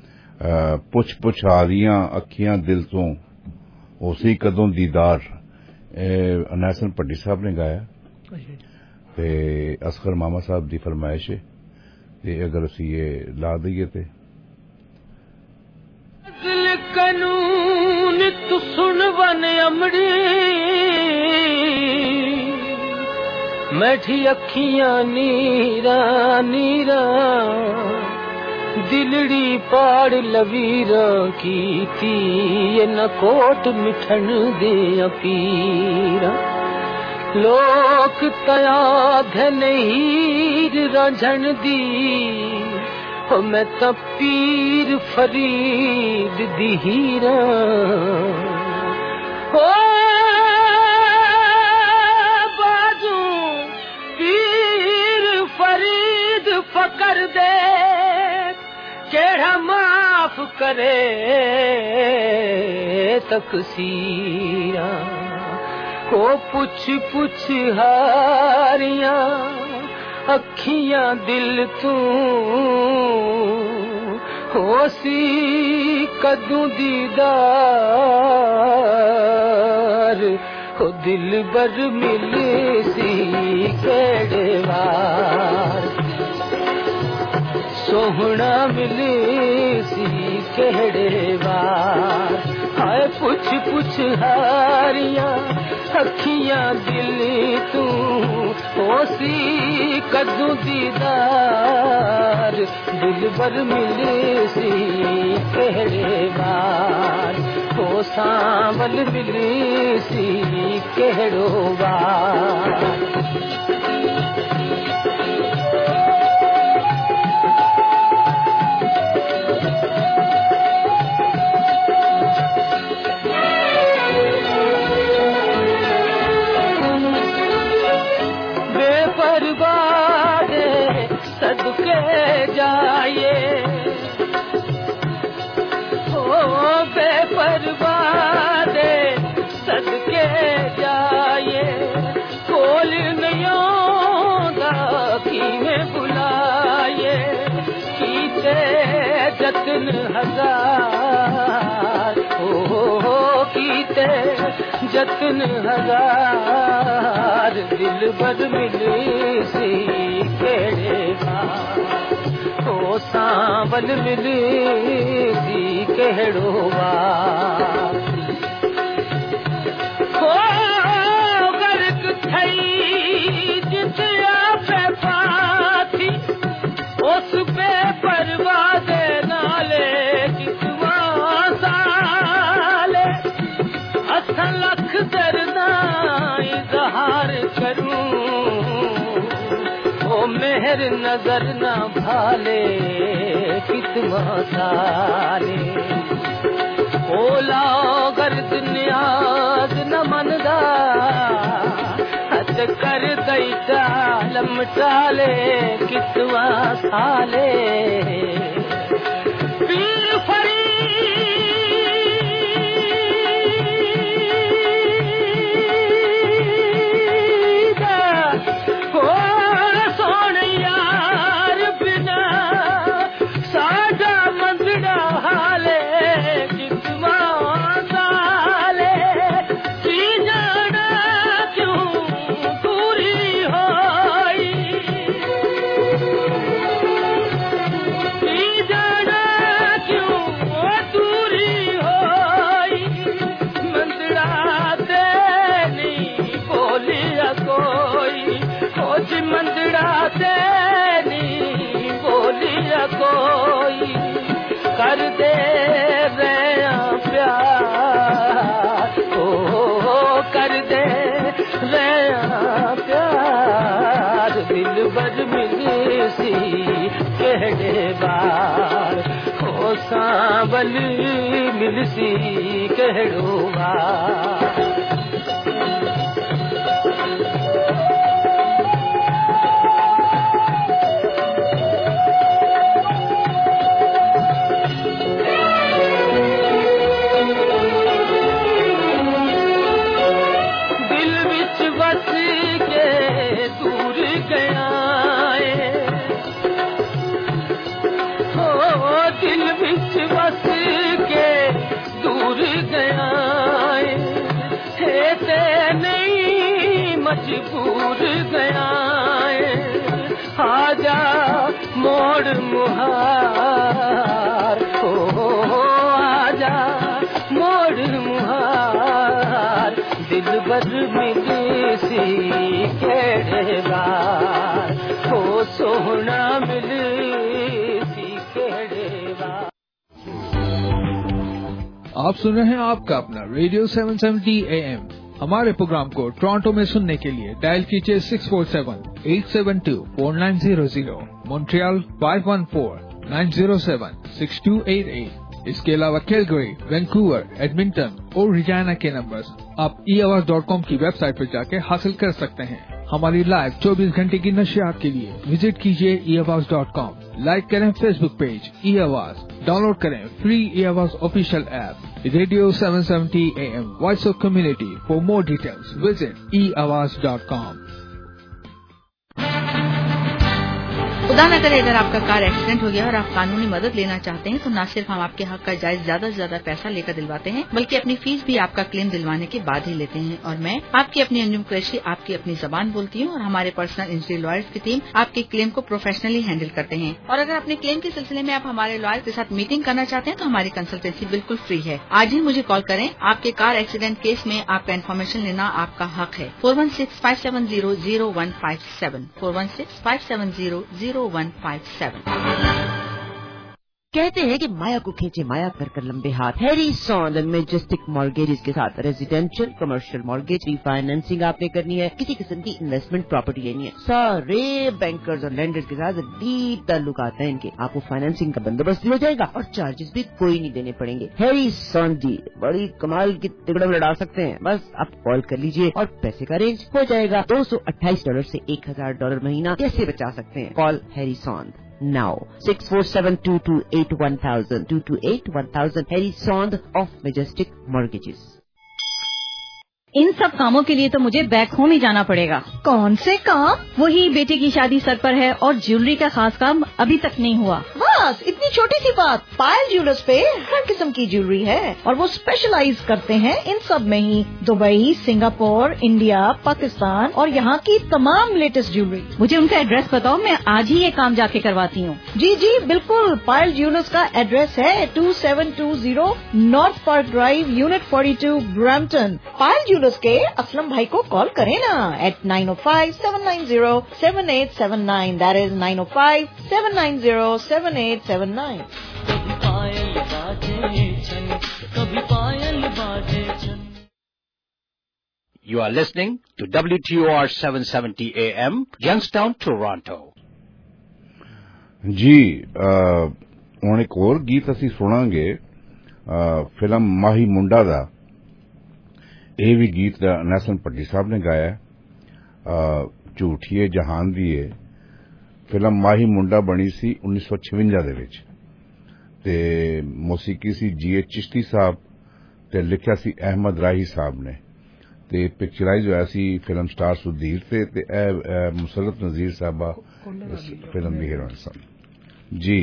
पुछ पुछ आ रहियां अखियां दिल तो उसी कदों दीदार अनैसन भट्टी साहब ने गाया ते असगर मामा साहब की फरमाइश है ते अगर असी ये ला दईए ते कानून तू सुन वन अमड़ी मैठी अखियां नीरा नीरा दिलड़ी पाड़ लवीरा की थी न कोट मिठन दे पीरा लोक तया धन हीर रांझण दी हो मैं तो पीर फरीद दी हीरा हो बाजू पीर फरीद फकर दे केड़ा माफ करे तकसीरा को पुछ पुछ हारियां अखियां दिल तू होसी कदू दीदार हो दिल बर मिले सी केड़े वार सोहना मिले सी केड़े वार हाय पुछ पुछ हारियां अखियां दिल तू होसी कदू दीदार दिल बर मिले सी केड़े बार हो सांवल मिले सी केड़ो बार सदके जाए ओ बेपरवाह सदके जाए कोल नहीं की में बुलाए कीते जतन हजार ओ कीते जतन हजार दिल बर मिले सी केड़े ओ सांवल मिले सी केड़ो वार ओ गर्क थई जित आपे पाथी उस पे परवाह नाले कितवा साले अठ लख दरदा इजहार करूं मेहर नजर न भाले कितना साले ओला गर्द न्याज न मनदा हद कर दई टालम टाले कितना साले पीर फरीद हो कोई कर दे रहा प्यार ओ कर दे रहा प्यार दिल बर मिले सी केड़े बार ओ सांवल मिल सी केड़ो बार दिल बिच बस के दूर गया है ते नहीं मजबूर गया आजा मोड़ मुहार हो आजा मोड़ मुहार दिल बर मिली सी केड़े बार ओ सोहना मिली सी केड़े बार। आप सुन रहे हैं आपका अपना radio seven seventy A M. हमारे प्रोग्राम को टोरंटो में सुनने के लिए डायल कीजिए six four seven eight seven two four nine zero zero, Montreal five one four nine zero seven six two eight eight. इसके अलावा कैलगरी, वैंकूवर, एडमिंटन और रिजाना के नंबर्स आप ई आवाज डॉट कॉम की वेबसाइट पर जाके हासिल कर सकते हैं। हमारी लाइव चौबीस घंटे की नशियात के लिए विजिट कीजिए E Awaaz dot com. Like करें Facebook page E Awaaz, download करें free E Awaaz official app radio seven seventy A M voice of community. For more details visit E Awaaz dot com. खुदा न करे अगर आपका कार एक्सीडेंट हो गया और आप कानूनी मदद लेना चाहते हैं तो न सिर्फ हम आपके हक का जायज ज्यादा से ज्यादा पैसा लेकर दिलवाते हैं बल्कि अपनी फीस भी आपका क्लेम दिलवाने के बाद ही लेते हैं। और मैं आपकी अपनी अंजुम कुरैशी आपकी अपनी जबान बोलती हूँ और हमारे पर्सनल इंजरी लॉयर्स की टीम आपके क्लेम को प्रोफेशनली हैंडल करते हैं। और अगर अपने क्लेम के सिलसिले में आप हमारे लॉयर के साथ मीटिंग करना चाहते हैं तो हमारी कंसल्टेंसी बिल्कुल फ्री है। आज ही मुझे कॉल करें। आपके कार एक्सीडेंट केस में आपका इन्फॉर्मेशन लेना आपका हक है। Four one six five seven zero zero one five seven four one six five seven zero zero one five seven. कहते हैं कि माया को खींचे माया कर कर लंबे हाथ। Harry Sond and Majestic Mortgages के साथ रेजिडेंशियल कमर्शियल मॉर्गेज रिफाइनेंसिंग आपने करनी है, किसी किस्म की इन्वेस्टमेंट प्रॉपर्टी लेनी है, सारे बैंकर्स और लैंडर्स के साथ डीप ताल्लुकात हैं इनके। आपको फाइनेंसिंग का बंदोबस्त दिया जाएगा और चार्जेस भी कोई नहीं देने पड़ेंगे। हैरी सॉन्ड जी बड़ी कमाल की तिगड़म लड़ा सकते हैं। बस आप कॉल कर लीजिए और पैसे का अरेंज हो जाएगा। दो सौ अट्ठाईस डॉलर से एक हजार डॉलर महीना कैसे बचा सकते हैं? Call Harry Sond now six four seven two two eight one thousand two two eight one thousand Harry Sond of Majestic Mortgages। इन सब कामों के लिए तो मुझे बैक होम ही जाना पड़ेगा। कौन से काम? वही बेटे की शादी सर पर है और ज्वेलरी का खास काम अभी तक नहीं हुआ। बस इतनी छोटी सी बात, पायल ज्वेलर्स पे हर किस्म की ज्वेलरी है और वो स्पेशलाइज करते हैं इन सब में ही। दुबई, सिंगापुर, इंडिया, पाकिस्तान और यहाँ की तमाम लेटेस्ट ज्वेलरी। मुझे उनका एड्रेस बताओ, मैं आज ही ये काम जाके करवाती हूँ। जी जी बिल्कुल। पायल ज्वेलर्स का एड्रेस है two seven two zero north park drive, unit forty two, Brampton. Payal jewellers के असलम भाई को कॉल करें ना at nine O five seven nine zero seven eight seven nine. That is nine O five seven nine zero seven eight seven nine. कभी पायल बाजे छन, कभी पायल बाजे छन। You are listening to W T O R seven seventy A M, Youngstown, Toronto. जी ਹੁਣ ਇੱਕ ਹੋਰ ਗੀਤ ਅਸੀਂ ਸੁਣਾਂਗੇ ਫਿਲਮ ਮਾਹੀ ਮੁੰਡਾ ਦਾ। ਇਹ ਵੀ ਗੀਤ ਨੈਸਨ ਭੱਟੀ ਸਾਹਿਬ ਨੇ ਗਾਇਆ। ਝੂਠੀਏ ਜਹਾਨ ਦੀ ਏ ਫਿਲਮ ਮਾਹੀ ਮੁੰਡਾ ਬਣੀ ਸੀ ਉੱਨੀ ਸੌ ਛਿਵੰਜਾ ਦੇ ਵਿੱਚ ਤੇ ਮੌਸੀਕੀ ਸੀ ਜੀ ਐਚ ਚਿਸ਼ਤੀ ਸਾਹਿਬ ਤੇ ਲਿਖਿਆ ਸੀ ਅਹਿਮਦ ਰਾਹੀ ਸਾਹਿਬ ਨੇ ਤੇ ਪਿਕਚਰਾਈਜ਼ ਹੋਇਆ ਸੀ ਫਿਲਮ ਸਟਾਰ ਸੁਧੀਰ ਤੇ ਤੇ ਇਹ ਮੁਸਰਤ ਨਜ਼ੀਰ ਸਾਹਿਬਾ ਇਸ ਫਿਲਮ ਦੀ ਹੀਰੋਇਨ ਸਨ। जी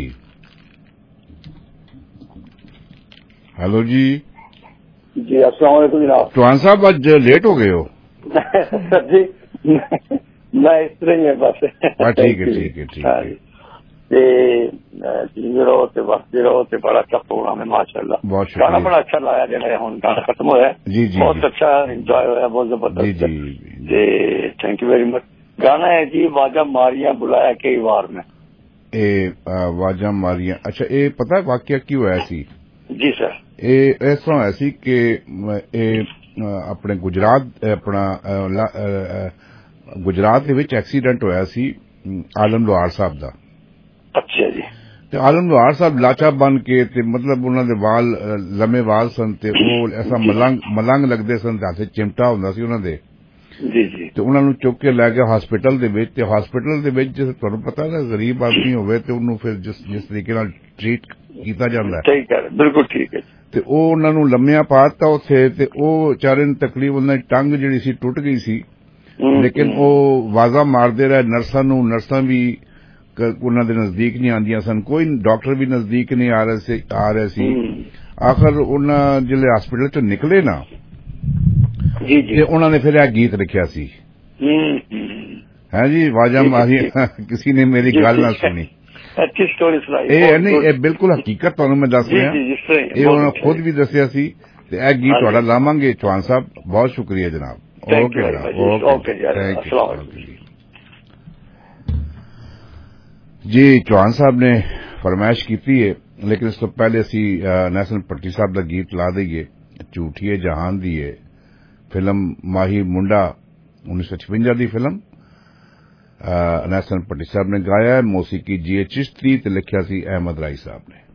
हेलो जी जी अस्सलाम वालेकुम जनाब। चौहान साहब आज लेट हो गए हो? सर जी मैं इस तरह ही है बस। ठीक है ठीक है ठीक है। ते जींदे रहो ते बसते रहो ते बड़ा अच्छा प्रोग्राम है माशाल्लाह। बहुत शुक्रिया। गाना बड़ा अच्छा लाया जेड़ा हुन गाना खत्म होया। जी जी बहुत अच्छा एंजॉय होया, बहुत जबरदस्त। जी जी ते थैंक यू वेरी मच। गाना है जी वाजा मारिया बुलाया कई बार में। ए आवाजा मारिया। अच्छा ये पता है वाकया की होया सी? जी सर। ये इस तरह होया सी कि अपने गुजरात अपना गुजरात दे विच एक्सीडेंट होया सी आलम लोहार साहब दा। अच्छा जी। ते आलम लोहार साहब लाचा बन के ते मतलब उन्हां दे वाल लम्मे वाल सन ते ओह ऐसा मलंग मलंग लगदे सन ते हाथे चिमटा हुंदा सी उन्हां दे। जी जी। ਤੇ ਉਹਨਾਂ ਨੂੰ ਚੁੱਕ ਕੇ ਲੈ ਕੇ ਹਸਪੀਟਲ ਦੇ ਵਿੱਚ ਤੇ ਹਸਪੀਟਲ ਦੇ ਵਿੱਚ ਜਿਸ ਤੁਹਾਨੂੰ ਪਤਾ ਨਾ ਗਰੀਬ ਆਦਮੀ ਹੋਵੇ ਤੇ ਉਹਨੂੰ ਫਿਰ ਜਿਸ ਜਿਸ ਤਰੀਕੇ ਨਾਲ ਟ੍ਰੀਟ ਕੀਤਾ ਜਾਂਦਾ ਹੈ। ਠੀਕ ਹੈ ਬਿਲਕੁਲ ਠੀਕ ਹੈ। ਤੇ ਉਹ ਉਹਨਾਂ ਨੂੰ ਲੰਮਿਆਂ ਪਾਤਾ ਉੱਥੇ ਤੇ ਉਹ ਵਿਚਾਰੇ ਨੂੰ ਤਕਲੀਫ ਉਹਨਾਂ ਦੀ ਟੰਗ ਜਿਹੜੀ ਸੀ ਟੁੱਟ ਗਈ ਸੀ ਲੇਕਿਨ ਉਹ ਵਾਜ਼ਾ ਮਾਰਦੇ ਰਹੇ ਨਰਸਾਂ ਨੂੰ। ਨਰਸਾਂ ਵੀ ਉਹਨਾਂ ਦੇ ਨਜ਼ਦੀਕ ਨਹੀਂ ਆਉਂਦੀਆਂ ਸਨ, ਕੋਈ ਡਾਕਟਰ ਵੀ ਨਜ਼ਦੀਕ ਨਹੀਂ ਆ ਰਹੇ ਸੀ ਆ ਰਹੇ ਸੀ ਆਖਰ ਉਹਨਾਂ ਜਿਹੜੇ ਹਸਪੀਟਲ ਚੋਂ ਨਿਕਲੇ ਨਾ जी जी उन्होंने ने फिर यह गीत लिखा सी है जी वाजा मारी किसी ने मेरी गल ना सुनी। अच्छी स्टोरी सुनाई। ये नहीं ये बिल्कुल हकीकत तुहानू मैं दस रहा ये उन्होंने खुद भी दसिया सी ਤੇ ਇਹ ਗੀਤ ਤੁਹਾਡਾ ਲਾਵਾਂਗੇ ਚੌਹਾਨ ਸਾਹਿਬ। ਬਹੁਤ ਸ਼ੁਕਰੀਆ ਜਨਾਬ। ਓਕੇ ਓਕੇ ਥੈਂਕ ਯੂ ਜੀ। ਚੌਹਾਨ ਸਾਹਿਬ ਨੇ फरमाइश की है, लेकिन इस तो पहले असी नेशनल पट्टी साहब का गीत ला दईए। झूठिए जहान दी है फिल्म माही मुंडा उन्नीस सौ छपंजा की फिल्म नेशनल पट्टी साहब ने गाया है। मौसीकी जी ए चिश्ती ते लिखिया सी अहमद राई साहब ने।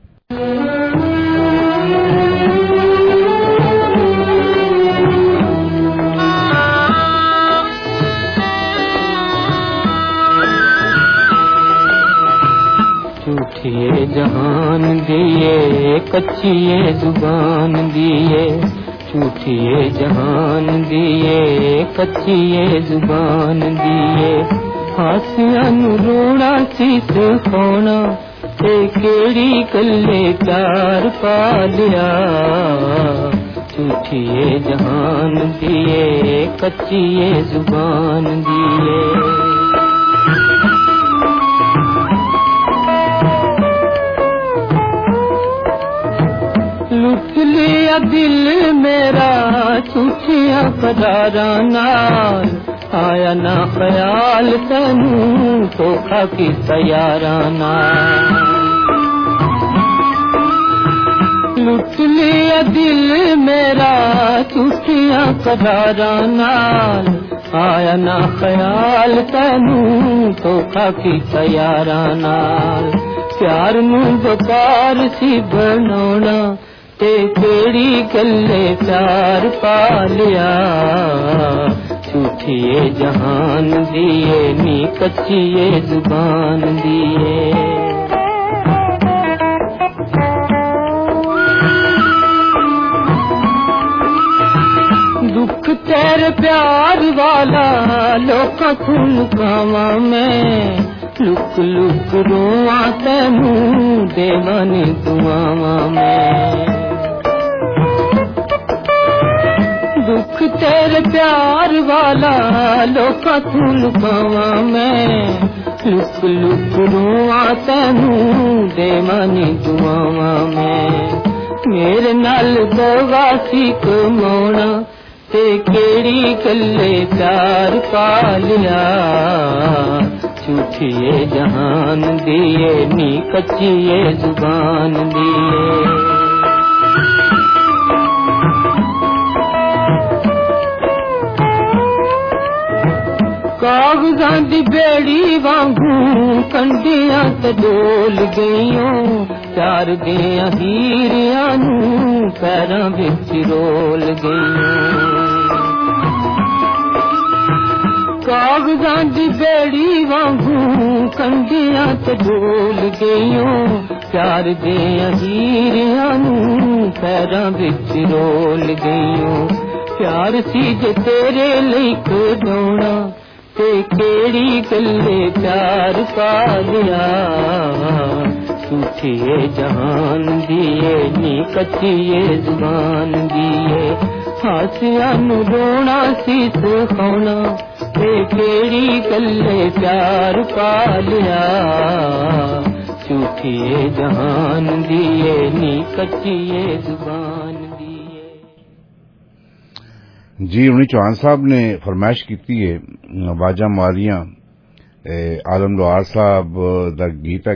झूठिए जहान दिए कच्चिए जुबान दिए, झूठिए जहान दिए कच्चिए जुबान दिए, हासियां नू रोना सी सिखाना ते केड़ी कल्ले प्यार पा लिया। झूठिए जहान दिए कच्चिए जुबान दिए। लुट लिया दिल मेरा झूठिया करारा नाल, आया ना ख्याल तैनू धोखा की तैयारा नाल। लुट लिया दिल मेरा झूठिया करारा नाल, आया ना ख्याल तैनू धोखा की तैयारा नाल। प्यार नू बेकार सी बनाना ते केड़ी गल्ले प्यार पा लिया। झूठिए जहान दिए नी कच्चिए जुबान दिए। दुख तेरे प्यार वाला लोका तू लुकावा मैं, लुक लुक रोआ तैनू देवानी दुआवा मैं। दुख तेरे प्यार वाला लोका तू लुकावा मैं, लुक लुक रोआ तैनू देवानी दुआवा मैं। मेरे नाल दवा सी कमाउणा ते केड़ी गल्ले प्यार पा लिया। झूठिए जहान दिए नी कच्चिए जुबान दिए। कागजां दी बेड़ी वांगू कंडियां ते डोल गईयों, प्यार दियां हीरियां नू पैरां विच रोल गईयों। कागजां दी बेड़ी वांगू कंडियां ते डोल गईयों, प्यार दियां हीरियां नू पैरां विच रोल गईयों। प्यार सी जे तेरे लई कढाउणा ते केड़ी गल्ले प्यार पा लिया। झूठिए जहान दिए नी कच्चिए जुबान दिए, हासियां नू रोना सी सिखाउणा ते केड़ी गल्ले प्यार पा लिया। झूठिए जहान दिए नी कच्चिए जुबान दिए। जी उन्हीं चौहान साहब ने फरमाइश की है आवाजा मारियां आलम लोहार साहब का गीत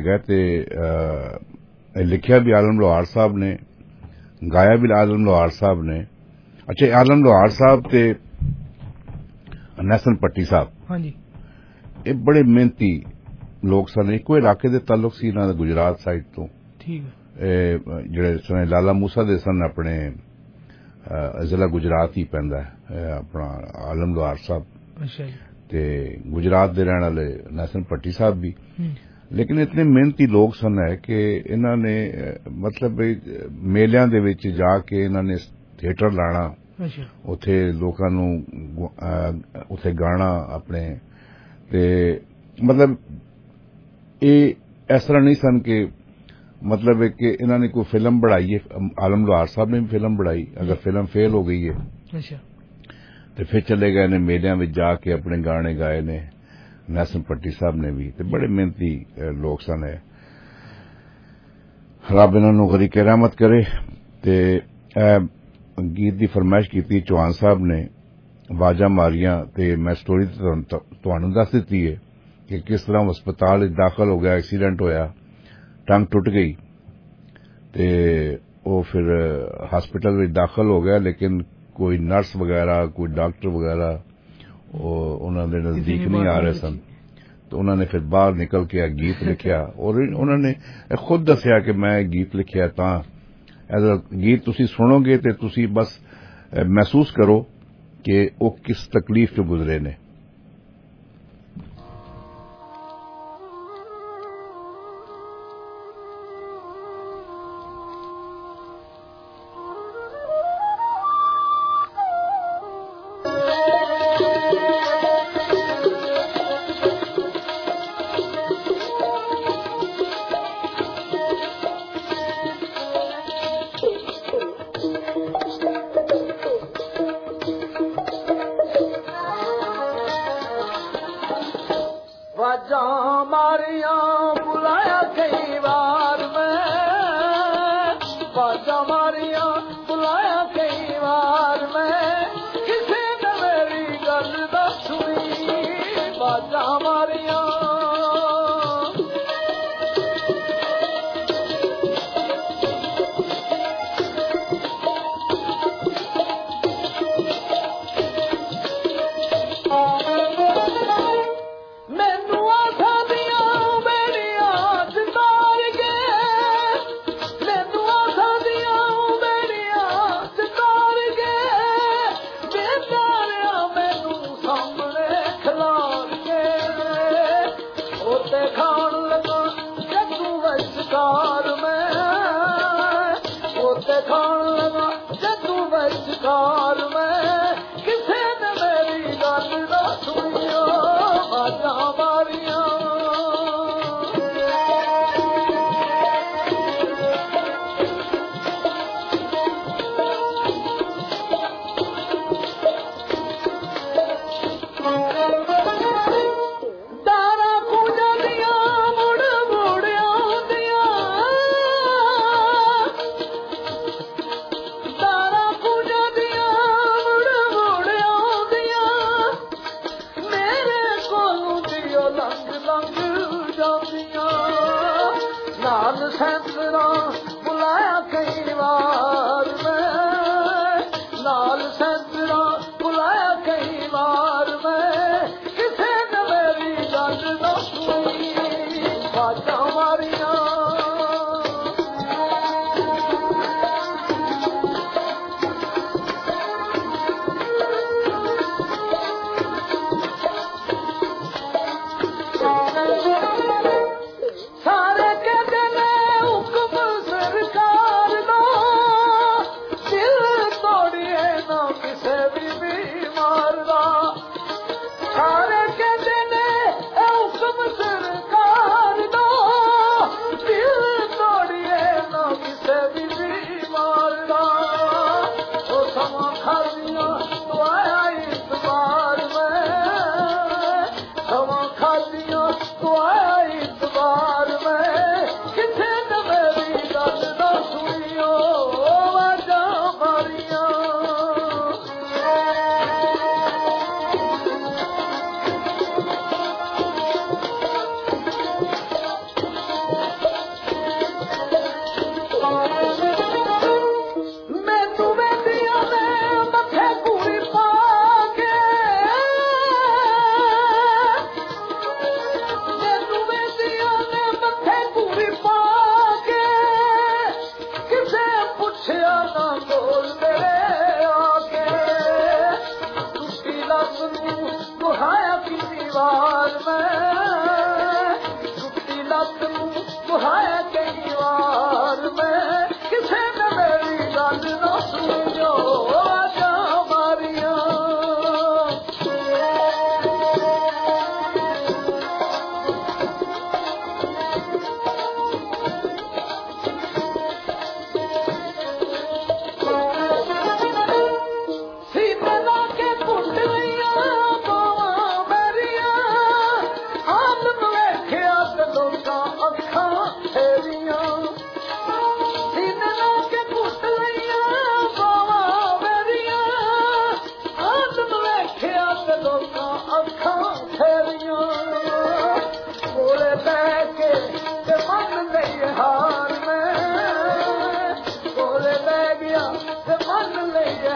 है। लिखिया भी आलम लोहार साहब ने, गाया भी आलम लोहार साहब ने। अच्छा आलम लोहार साहब ते नेशनल पट्टी साहब हाँ जी, ये बड़े मेहनती लोग सन। एको इलाके दे ताल्लुक सी इन्हां दा गुजरात साइड तो। ठीक है। जेड़े सन लाला मूसा दे सन अपने जिला गुजरात ही पैंदा है अपना आलम लोहार साहब। अच्छा जी। ते गुजरात दे रहने वाले नेशनल पट्टी साहब भी, लेकिन इतने मेहनती लोग सन है कि इन्हां ने मतलब मेलियां दे विच जाके इन्हां ने थिएटर लाना, उथे लोकां नू उथे गाना अपने ते मतलब ये इस तरह नहीं सन कि मतलब है कि इन्होंने कोई फिल्म बढ़ाई है। आलम लोहार साहब ने भी फिल्म बढ़ाई, अगर फिल्म फेल हो गई है अच्छा तो फिर चले गए ने मेलियां में जाके अपने गाने गाए ने। नेशनल पट्टी साहब ने भी तो बड़े मेहनती लोग सन है। रब इन्होंने गरी के रहमत करे। ते ਗੀਤ ਦੀ ਫਰਮਾਇਸ਼ ਕੀਤੀ ਚੌਹਾਨ ਸਾਹਿਬ ਨੇ, ਆਵਾਜ਼ਾਂ ਮਾਰੀਆਂ ਤੇ ਮੈਂ ਸਟੋਰੀ ਤੁਹਾਨੂੰ ਦੱਸ ਦਿੱਤੀ ਹੈ ਕਿ ਕਿਸ ਤਰ੍ਹਾਂ ਹਸਪਤਾਲ ਵਿੱਚ ਦਾਖਲ ਹੋ ਗਿਆ, ਐਕਸੀਡੈਂਟ ਹੋਇਆ, ਟੰਗ ਟੁੱਟ ਗਈ ਤੇ ਉਹ ਫਿਰ ਹਸਪਤਾਲ ਵਿੱਚ ਦਾਖਲ ਹੋ ਗਿਆ, ਲੇਕਿਨ ਕੋਈ ਨਰਸ ਵਗੈਰਾ ਕੋਈ ਡਾਕਟਰ ਵਗੈਰਾ ਉਹ ਉਹਨਾਂ ਦੇ ਨਜ਼ਦੀਕ ਨਹੀਂ ਆ ਰਹੇ ਸਨ। तो उन्होंने फिर बाहर निकल के गीत लिखिया और उन्होंने खुद दसिया कि मैं गीत लिखिया। तां गीत तुसी सुनोगे ते तुसी बस महसूस करो कि वो किस तकलीफ चो गुजरे ने।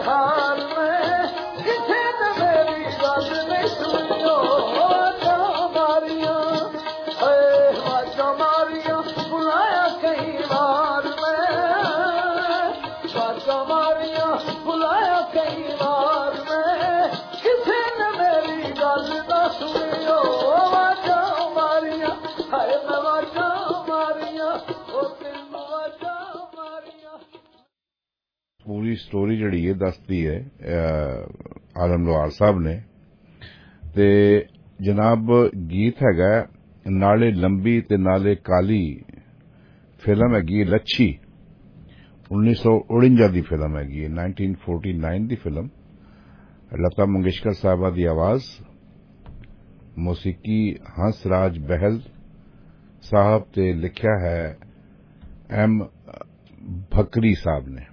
हाल में किसे ने मेरी गल नहीं सुनियो मारिया वाजा मारिया बुलाया कई बार में वाजा मारिया बुलाया कई बार में किसे ने मेरी गल ना सुनियो वाजा मारिया हाय मैं वाजा मारिया ओ तेन वाजा मारिया। पूरी स्टोरी जिहड़ी ये दसदी है आलम लोहार साहब ने ते जनाब गीत हैगा नाले लंबी ते नाले काली फिल्म हैगी लच्छी उन्नीस सौ उनचास दी फिल्म हैगी नाइनटीन फोर्टी नाइन दी फिल्म लता मंगेशकर साहबा दी आवाज मौसीकी हंसराज बहल साहब ते लिखा है एम भकरी साहब ने।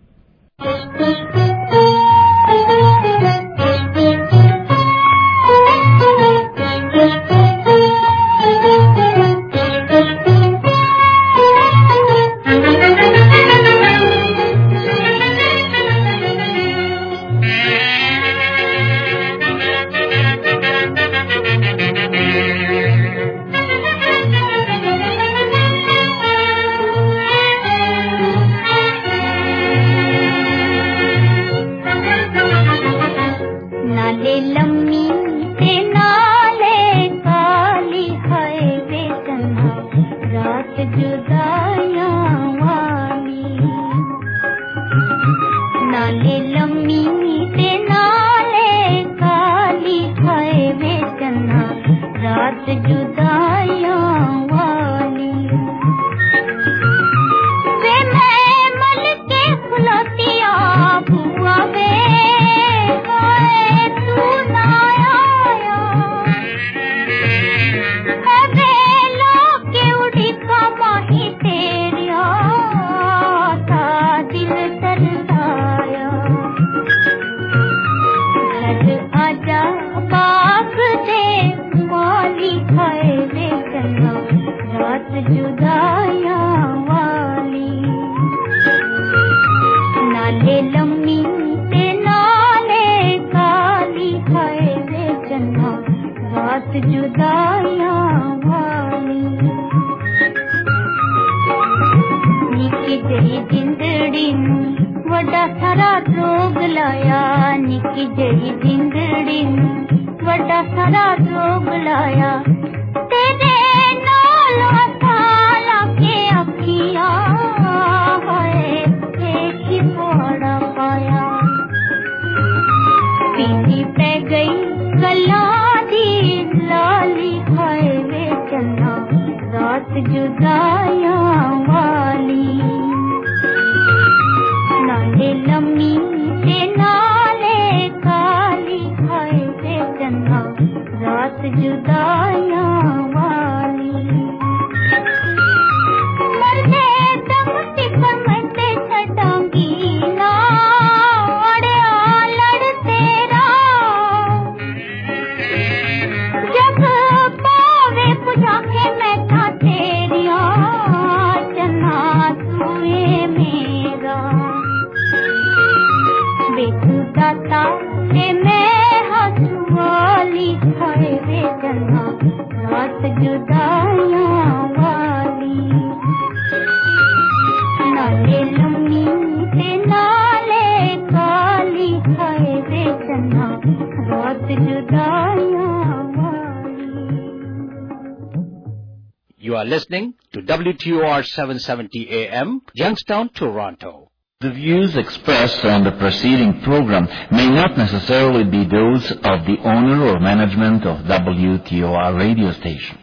You are listening to W T O R seven seventy A M, Youngstown, Toronto. The views expressed on the preceding program may not necessarily be those of the owner or management of W T O R radio station.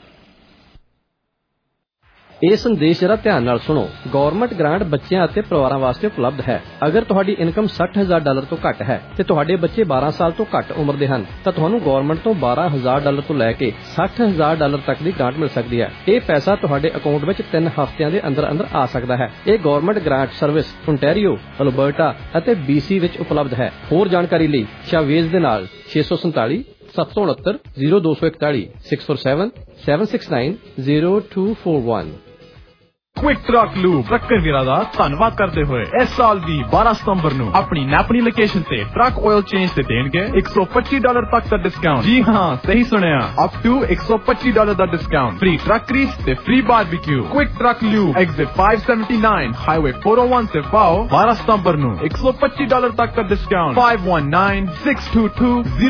ਇਹ ਸੰਦੇਸ਼ ਜਰਾ ਧਿਆਨ ਨਾਲ ਸੁਣੋ। Government grant ਬੱਚਿਆਂ ਅਤੇ ਪਰਿਵਾਰਾਂ ਵਾਸਤੇ ਉਪਲਬਧ ਹੈ। ਅਗਰ ਤੁਹਾਡੀ ਇਨਕਮ ਸੱਠ ਹਜ਼ਾਰ ਡਾਲਰ ਤੋਂ ਘੱਟ ਹੈ ਤੇ ਤੁਹਾਡੇ ਬੱਚੇ ਬਾਰਾਂ ਸਾਲ ਤੋਂ ਘੱਟ ਉਮਰ ਦੇ ਹਨ ਤਾਂ ਤੁਹਾਨੂੰ ਗਵਰਨਮੈਂਟ ਤੋਂ ਬਾਰਾਂ ਹਜ਼ਾਰ ਡਾਲਰ ਤੋਂ ਲੈ ਕੇ ਸੱਠ ਹਜ਼ਾਰ ਡਾਲਰ ਤੱਕ ਦੀ ਗ੍ਰਾਂਟ ਮਿਲ ਸਕਦੀ ਹੈ। ਇਹ ਪੈਸਾ ਤੁਹਾਡੇ ਅਕਾਊਂਟ ਵਿੱਚ ਤਿੰਨ ਹਫ਼ਤਿਆਂ ਦੇ ਅੰਦਰ ਅੰਦਰ ਆ ਸਕਦਾ ਹੈ। ਇਹ government grant service Ontario, Alberta ਅਤੇ ਬੀਸੀ ਵਿੱਚ ਉਪਲਬਧ ਹੈ। ਹੋਰ ਜਾਣਕਾਰੀ ਲਈ ਸ਼ਾਵੇਜ਼ ਦੇ ਨਾਲ ਛੇ ਸੌ ਸੰਤਾਲੀ ਸੱਤ ਸੌ ਉਨੱਤਰ ਜ਼ੀਰੋ ਦੋ ਸੌ ਇਕਤਾਲੀ six four seven seven six nine zero two four one. Quick truck lube trucker ਵੀਰਾਂ ਦਾ ਧੰਨਵਾਦ ਕਰਦੇ ਹੋਏ ਇਸ ਸਾਲ ਵੀ ਬਾਰਾਂ ਸਤੰਬਰ ਨੂੰ ਆਪਣੀ ਨੈਪਣੀ ਲੋਕੇਸ਼ਨ ਤੇ ਟਰੱਕ ਆਇਲ ਚੇਂਜ ਤੇ ਦੇਣਗੇ ਇੱਕ ਸੌ ਪੱਚੀ ਡਾਲਰ ਤੱਕ ਦਾ ਡਿਸਕਾਊਂਟ। ਜੀ ਹਾਂ, ਸਹੀ ਸੁਣਿਆ, ਅਪ ਟੂ ਇੱਕ ਸੌ ਪੱਚੀ ਡਾਲਰ ਦਾ ਡਿਸਕਾਊਂਟ, ਫ੍ਰੀ ਟਰੱਕ ਗ੍ਰੀਸ ਤੇ free barbecue. Quick truck lube exit ਪੰਜ ਸੌ ਉਨੱਤਰ ਹਾਈਵੇ ਚਾਰ ਸੌ ਇੱਕ ਤੇ ਪਾਓ। ਬਾਰਾਂ ਸਤੰਬਰ ਨੂੰ ਇੱਕ ਸੌ ਪੱਚੀ ਡਾਲਰ ਤੱਕ ਦਾ discount. five one nine six two two zero